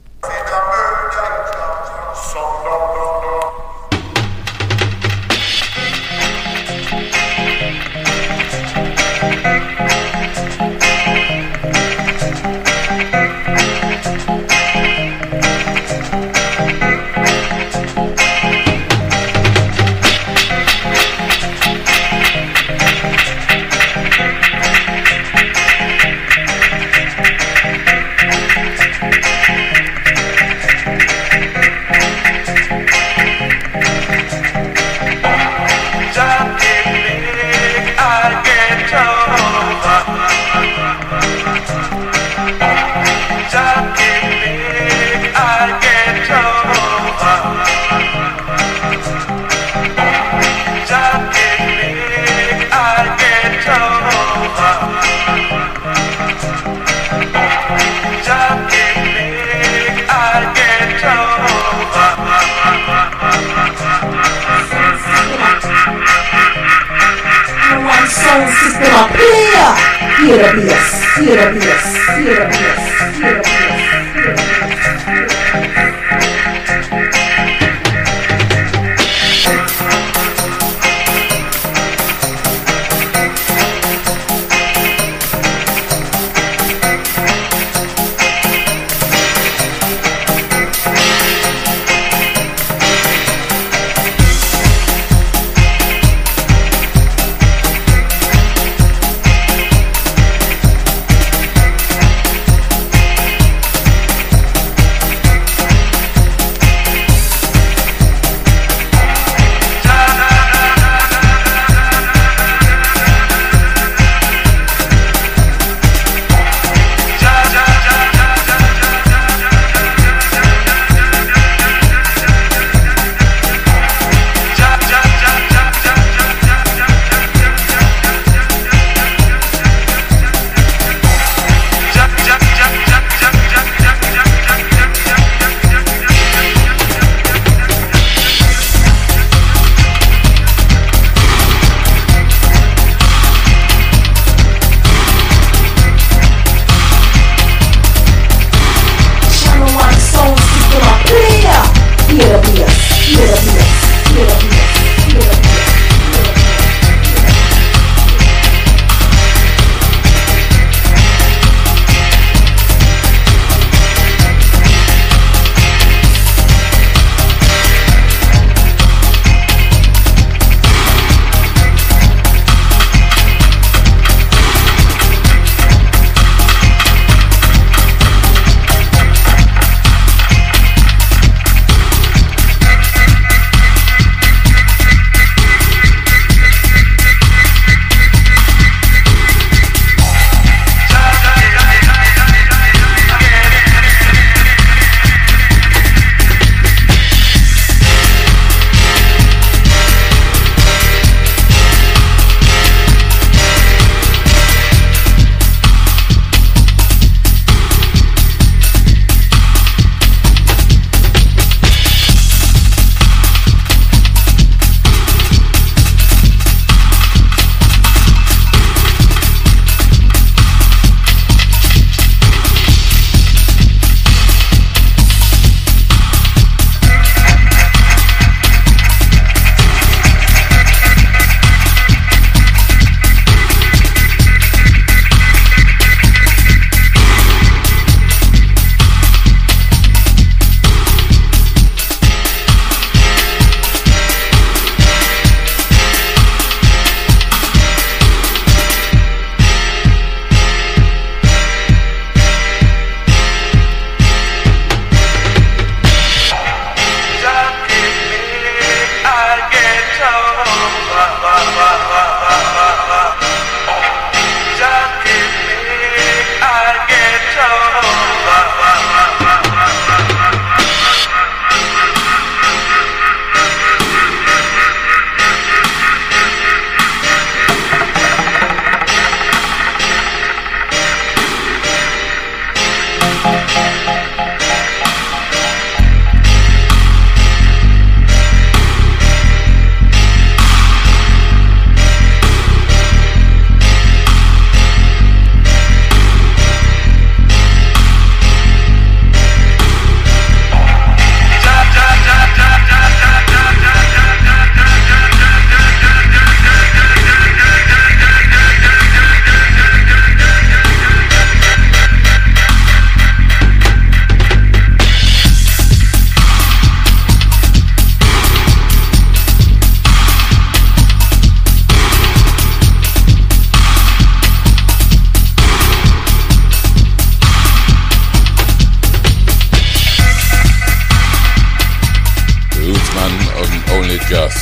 Sound system a player. Hear the bass, hear the bass, hear the bass, hear the bass, hear the bass.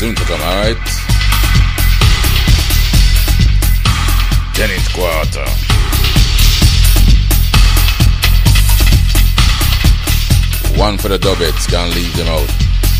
soon to come, alright? ten inch quarter. One for the dubbets, can't leave them out.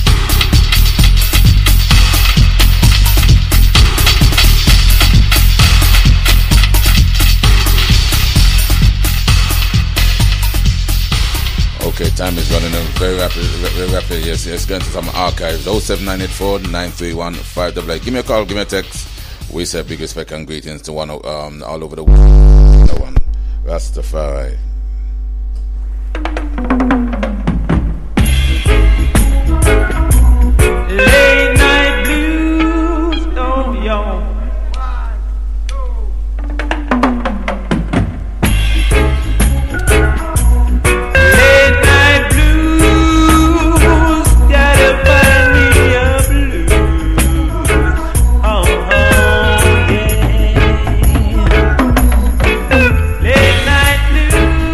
Okay, time is running very rapid, very rapid. Yes, yes, going to some archives. oh seven nine eight four nine three one five eight eight. Give me a call, give me a text. We say big respect and greetings to one um, all over the world. No one. Rastafari. Late night blues, don't yawn. Late night blues, gotta find me a blues. Oh, oh yeah. Late night blues.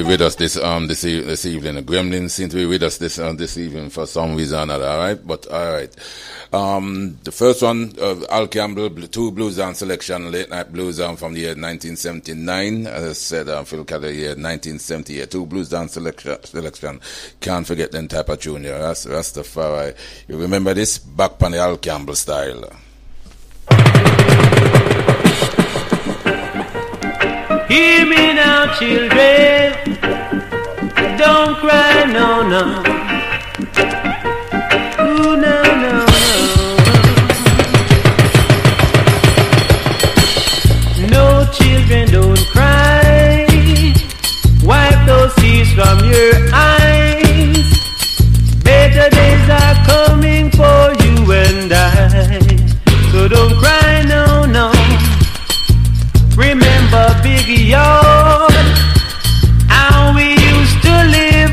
with us this um this e- this evening. The Gremlins seem to be with us this uh, this evening for some reason or another. All right, but all right. Um, the first one, uh, Al Campbell, two blues dance selection, late night blues um, from the year nineteen seventy-nine. As I said, uh, Phil Keller year nineteen seventy-eight. Two blues dance selection. selection. Can't forget them type of tune here. That's Rastafari. You remember this? Back on the Al Campbell style. Hear me now, children. Don't cry, no, no. Ooh, no, no, no. No, children, don't cry. Wipe those tears from your eyes. Better days are coming for you and I. So don't cry, no, no. Remember Big Yard, how we used to live.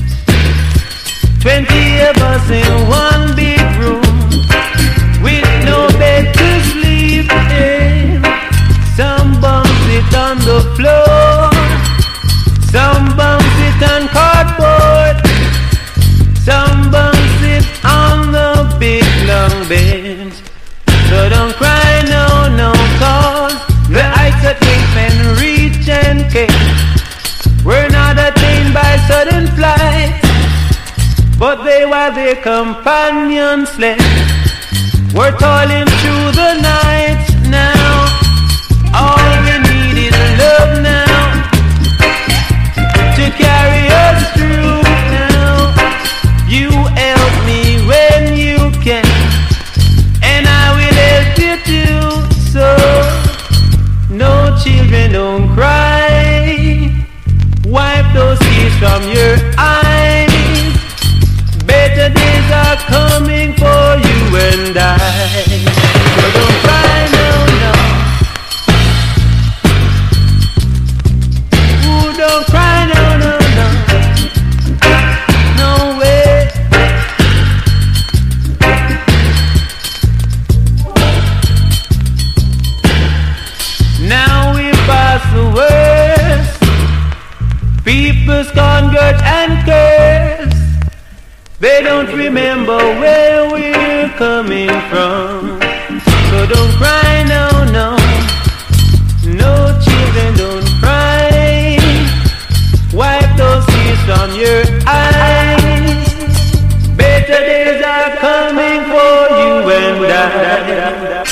Twenty of us in one big room, with no bed to sleep in. Some bums sit on the floor, some bums sit on cardboard, some bums sit on the big long bench. So don't cry, no, no, cause the heights that make men reach and came were not attained by sudden flight, but they were their companions left. We're toiling through the night now. All we need is love now to carry us through now. You help me when you can, and I will help you too. So no, children, don't cry. Wipe those tears from your eyes. Better days are coming for you and I. So don't cry, no, no. Ooh, don't cry, no, no, no. No way. Now we pass the worst. People scorn, grudge and curse. They don't remember where we're coming from. So don't cry, no, no. No, children, don't cry. Wipe those tears from your eyes. Better days are coming for you and I.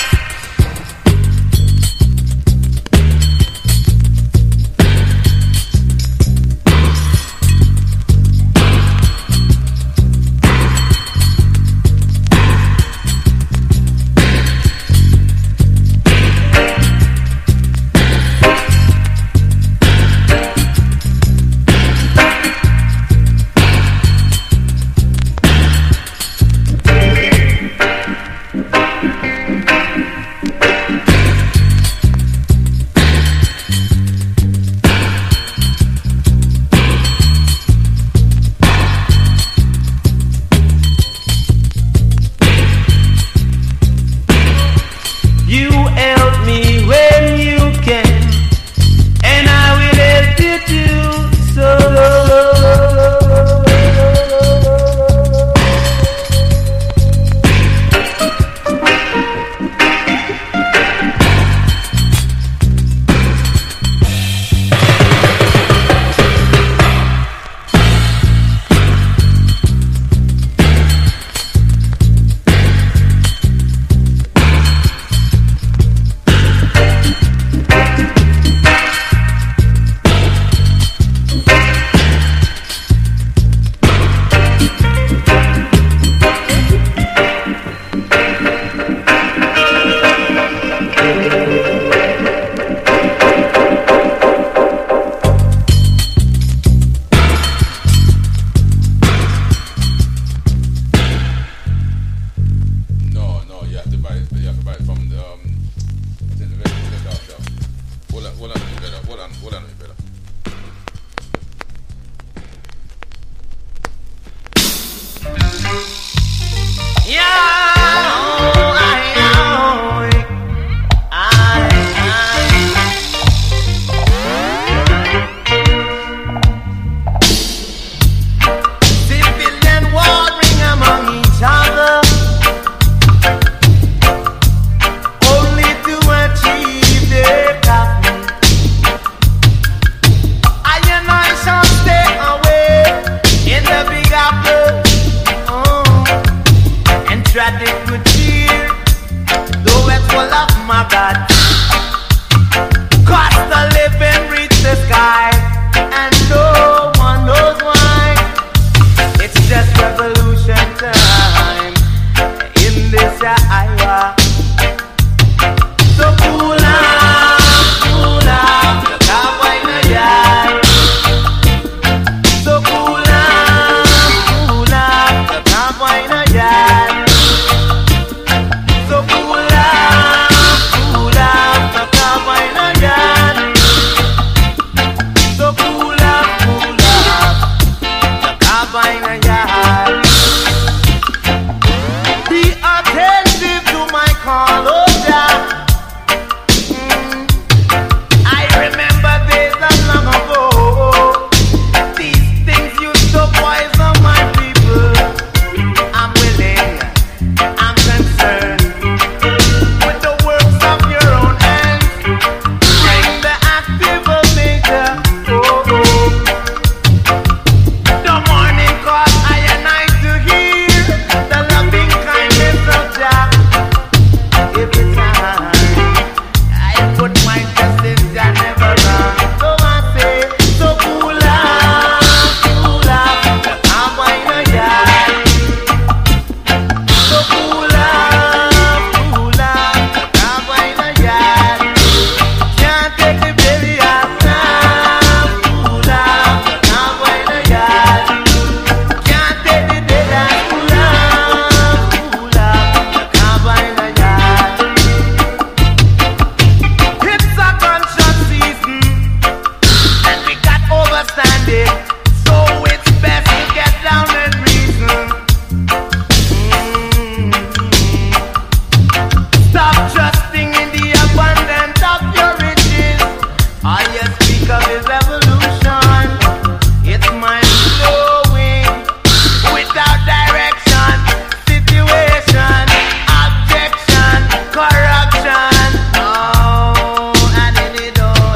that cost of living reach the sky, and no one knows why. It's just revolution time in this Iowa. So cool off, cool off, the cowboy in the yard. So cool off, cool off, the cowboy in the yard. So cool off, cool off, the cowboy in the yard. So cool off, cool off, the cowboy in the yard. Be attentive to my call, oh Jah. I remember days that long ago. These things used to poison my people. I'm willing, I'm concerned with the works of your own hands. Bring the active of nature. Oh, oh. The morning call I and I to hear the loving kindness of Jah. Every time I put my trust in Jah, never wrong. So I say, so cool off, cool off, the cowboy in the yard. So cool off, cool off, the cowboy in the yard. Can't take the baby out now. Cool off, the cowboy in the yard. Can't take the dead out. Cool off, cool off, the cowboy in the yard. It's a gunshot season, and we got overstanding, so it's best to get down and reason. Mm. Stop trusting in the abundance of your riches. All you speak of is evolution. It's mind blowing, without direction, situation, objection, corruption. Oh, and in it all.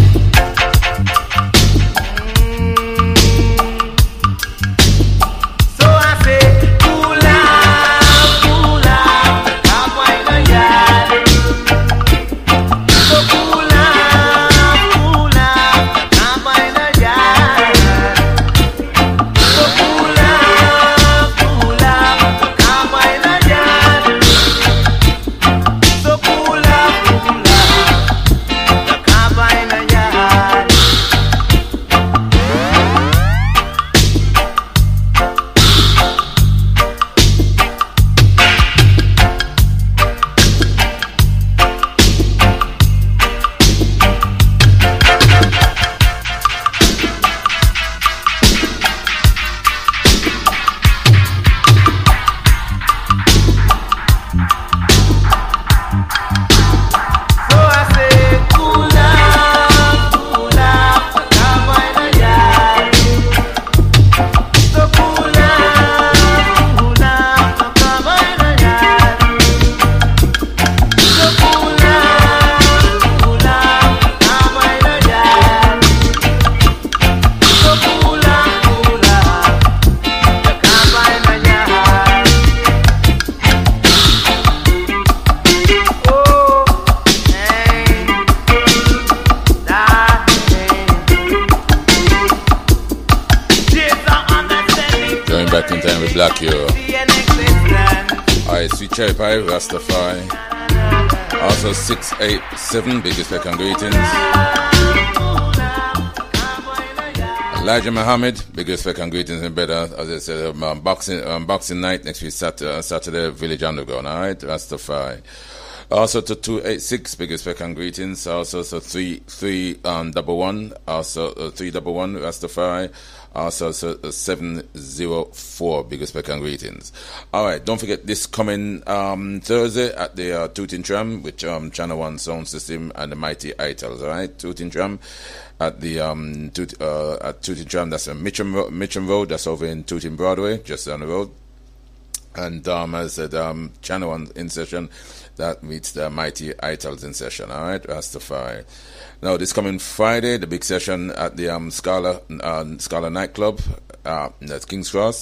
So I say, cool off, cool off, the cowboy in the yard. So cool off, cool off, the cowboy in the yard. So cool off, cool off, the cowboy in the yard. So cool off, cool off, the cowboy in the yard. So I say, cool off, cool off, the cowboy in the yard. So cool off, cool off, the cowboy in the yard. So cool off, cool off, the cowboy in the yard. So cool off, cool off, the cowboy in the yard. Oh, hey, Going back in time with Black Euro. Alright, Sweet Cherry Pie, Rastafari. Also six eight seven, big respect and greetings. Elijah Muhammad, big respect and greetings and better. As I said, um, boxing, um, boxing night next week, Saturday, Saturday Village Underground. Alright, Rastafari. Also to two eight six, big respect and greetings. Also so three three um double one. Also uh, three double one Rastafari. Also so uh, seven zero four, big respect and greetings. All right, don't forget this coming um Thursday at the uh, Tooting Tram, which um Channel One Sound System and the Mighty Itals. All right, Tooting Tram at the um Toot, uh, at Tooting Tram. That's on Mitcham Ro- Mitcham Road. That's over in Tooting Broadway, just down the road. And um, as I said, um, Channel One in session. That meets the Mighty Itals in session. All right, Rastafari. Now, this coming Friday, the big session at the um, Scala uh, Scala nightclub. Uh, that's King's Cross.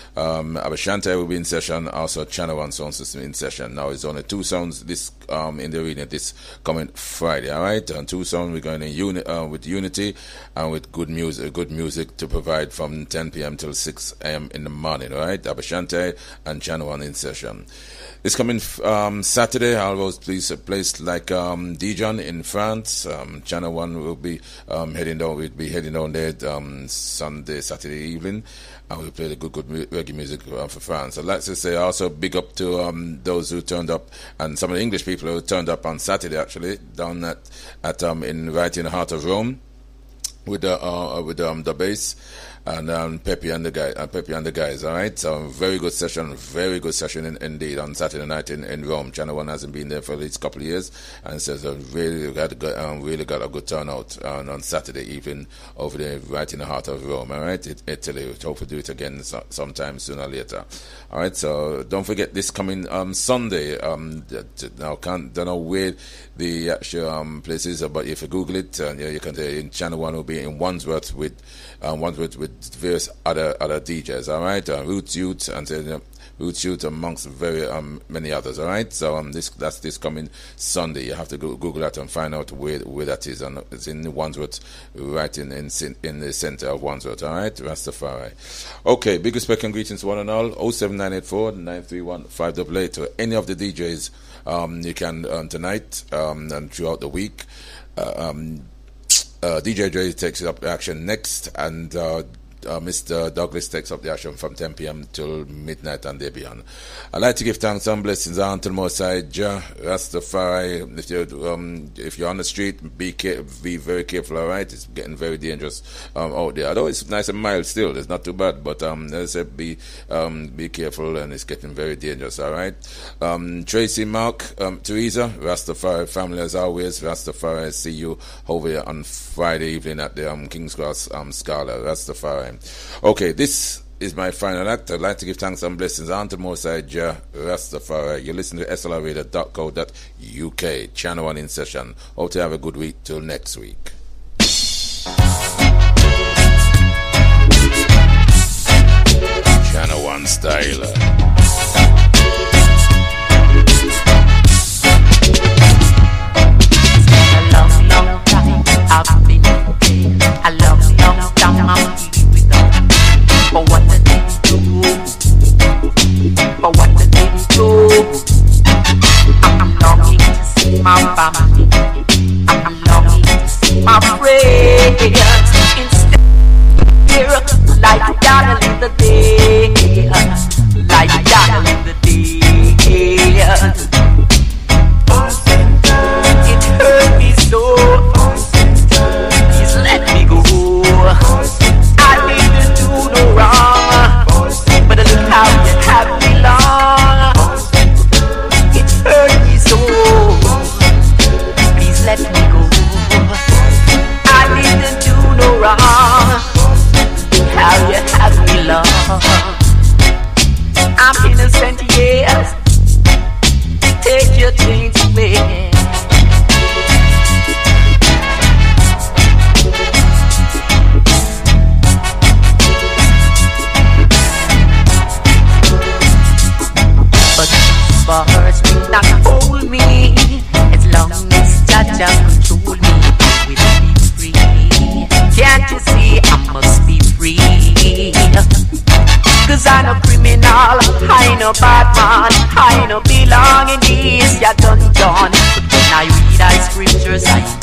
Um, Abashante will be in session, also Channel One sound system in session. Now it's only two sounds this um, in the arena this coming Friday, all right? And two sounds we're going in uni- uh, with Unity and with good music, good music to provide from ten p.m. till six a.m. in the morning, all right? Abashante and Channel One in session. This coming um, Saturday, I'll go to a place like um, Dijon in France. Um, Channel One will be um, heading down. We'll be heading down there um, Sunday, Saturday evening, and we'll play the good, good reggae music uh, for France. I'd like to say also big up to um, those who turned up, and some of the English people who turned up on Saturday actually down at at um, in right in the heart of Rome with the uh, with um, the bass. And um, Pepe and the guy, uh, Pepe and the guys. All right, so very good session, very good session in, indeed on Saturday night in, in Rome. Channel One hasn't been there for at least a couple of years, and says so really got a good, um, really got a good turnout on, on Saturday evening over there, right in the heart of Rome. All right, it, Italy. We hope to do it again so, sometime sooner or later. All right, so don't forget this coming um, Sunday. Um, now can't don't know where the actual um, place is, but if you Google it, uh, yeah, you can say in Channel One will be in Wandsworth with um, Wandsworth with various other other D Js, all right, uh, Roots Youth and uh, Roots Youth amongst very um, many others, all right. So um, this that's this coming Sunday. You have to go Google that and find out where where that is, and it's in Wandsworth, right in in in the center of Wandsworth, all right. Rastafari. Okay, big respect and greetings to one and all. oh seven nine eight four nine three one five eight eight to any of the D Js um, you can um, tonight um, and throughout the week. Uh, um, uh, D J Dre takes up action next, and uh, Uh, Mister Douglas takes up the action from ten p.m. till midnight and there beyond. I'd like to give thanks and blessings on to the Most High Jah Rastafari. If you're um, if you're on the street, be care- be very careful. All right, it's getting very dangerous um, out there. Although it's nice and mild still, it's not too bad. But um, as I said, be um, be careful, and it's getting very dangerous. All right, um, Tracy, Mark, um, Teresa, Rastafari family as always. Rastafari, see you over here on Friday evening at the um, King's Cross um, Scala. Rastafari. Okay, this is my final act. I'd like to give thanks and blessings on to Most High Jah Rastafari. You listen to S L R radio dot co dot U K, Channel One in session. Hope to have a good week till next week. Channel One style. I've been a long, long time I'm here without. But what did they do? But what did they do? I'm longing to see my family. I'm longing to see my friends. Instead, here, like down in the day, like down in the day. It hurt me so. Let me go. I didn't do no wrong, but look how you have me long. It hurt me so. Please let me go. I didn't do no wrong. Look how you have me long. I'm innocent, yes. Take your chains away. Bars will not hold me as long as Jah control me. Will be free. Can't you see I must be free? Cause I'm no criminal, I no bad man, I no belong in this ya dungeon. But when I read our scriptures, I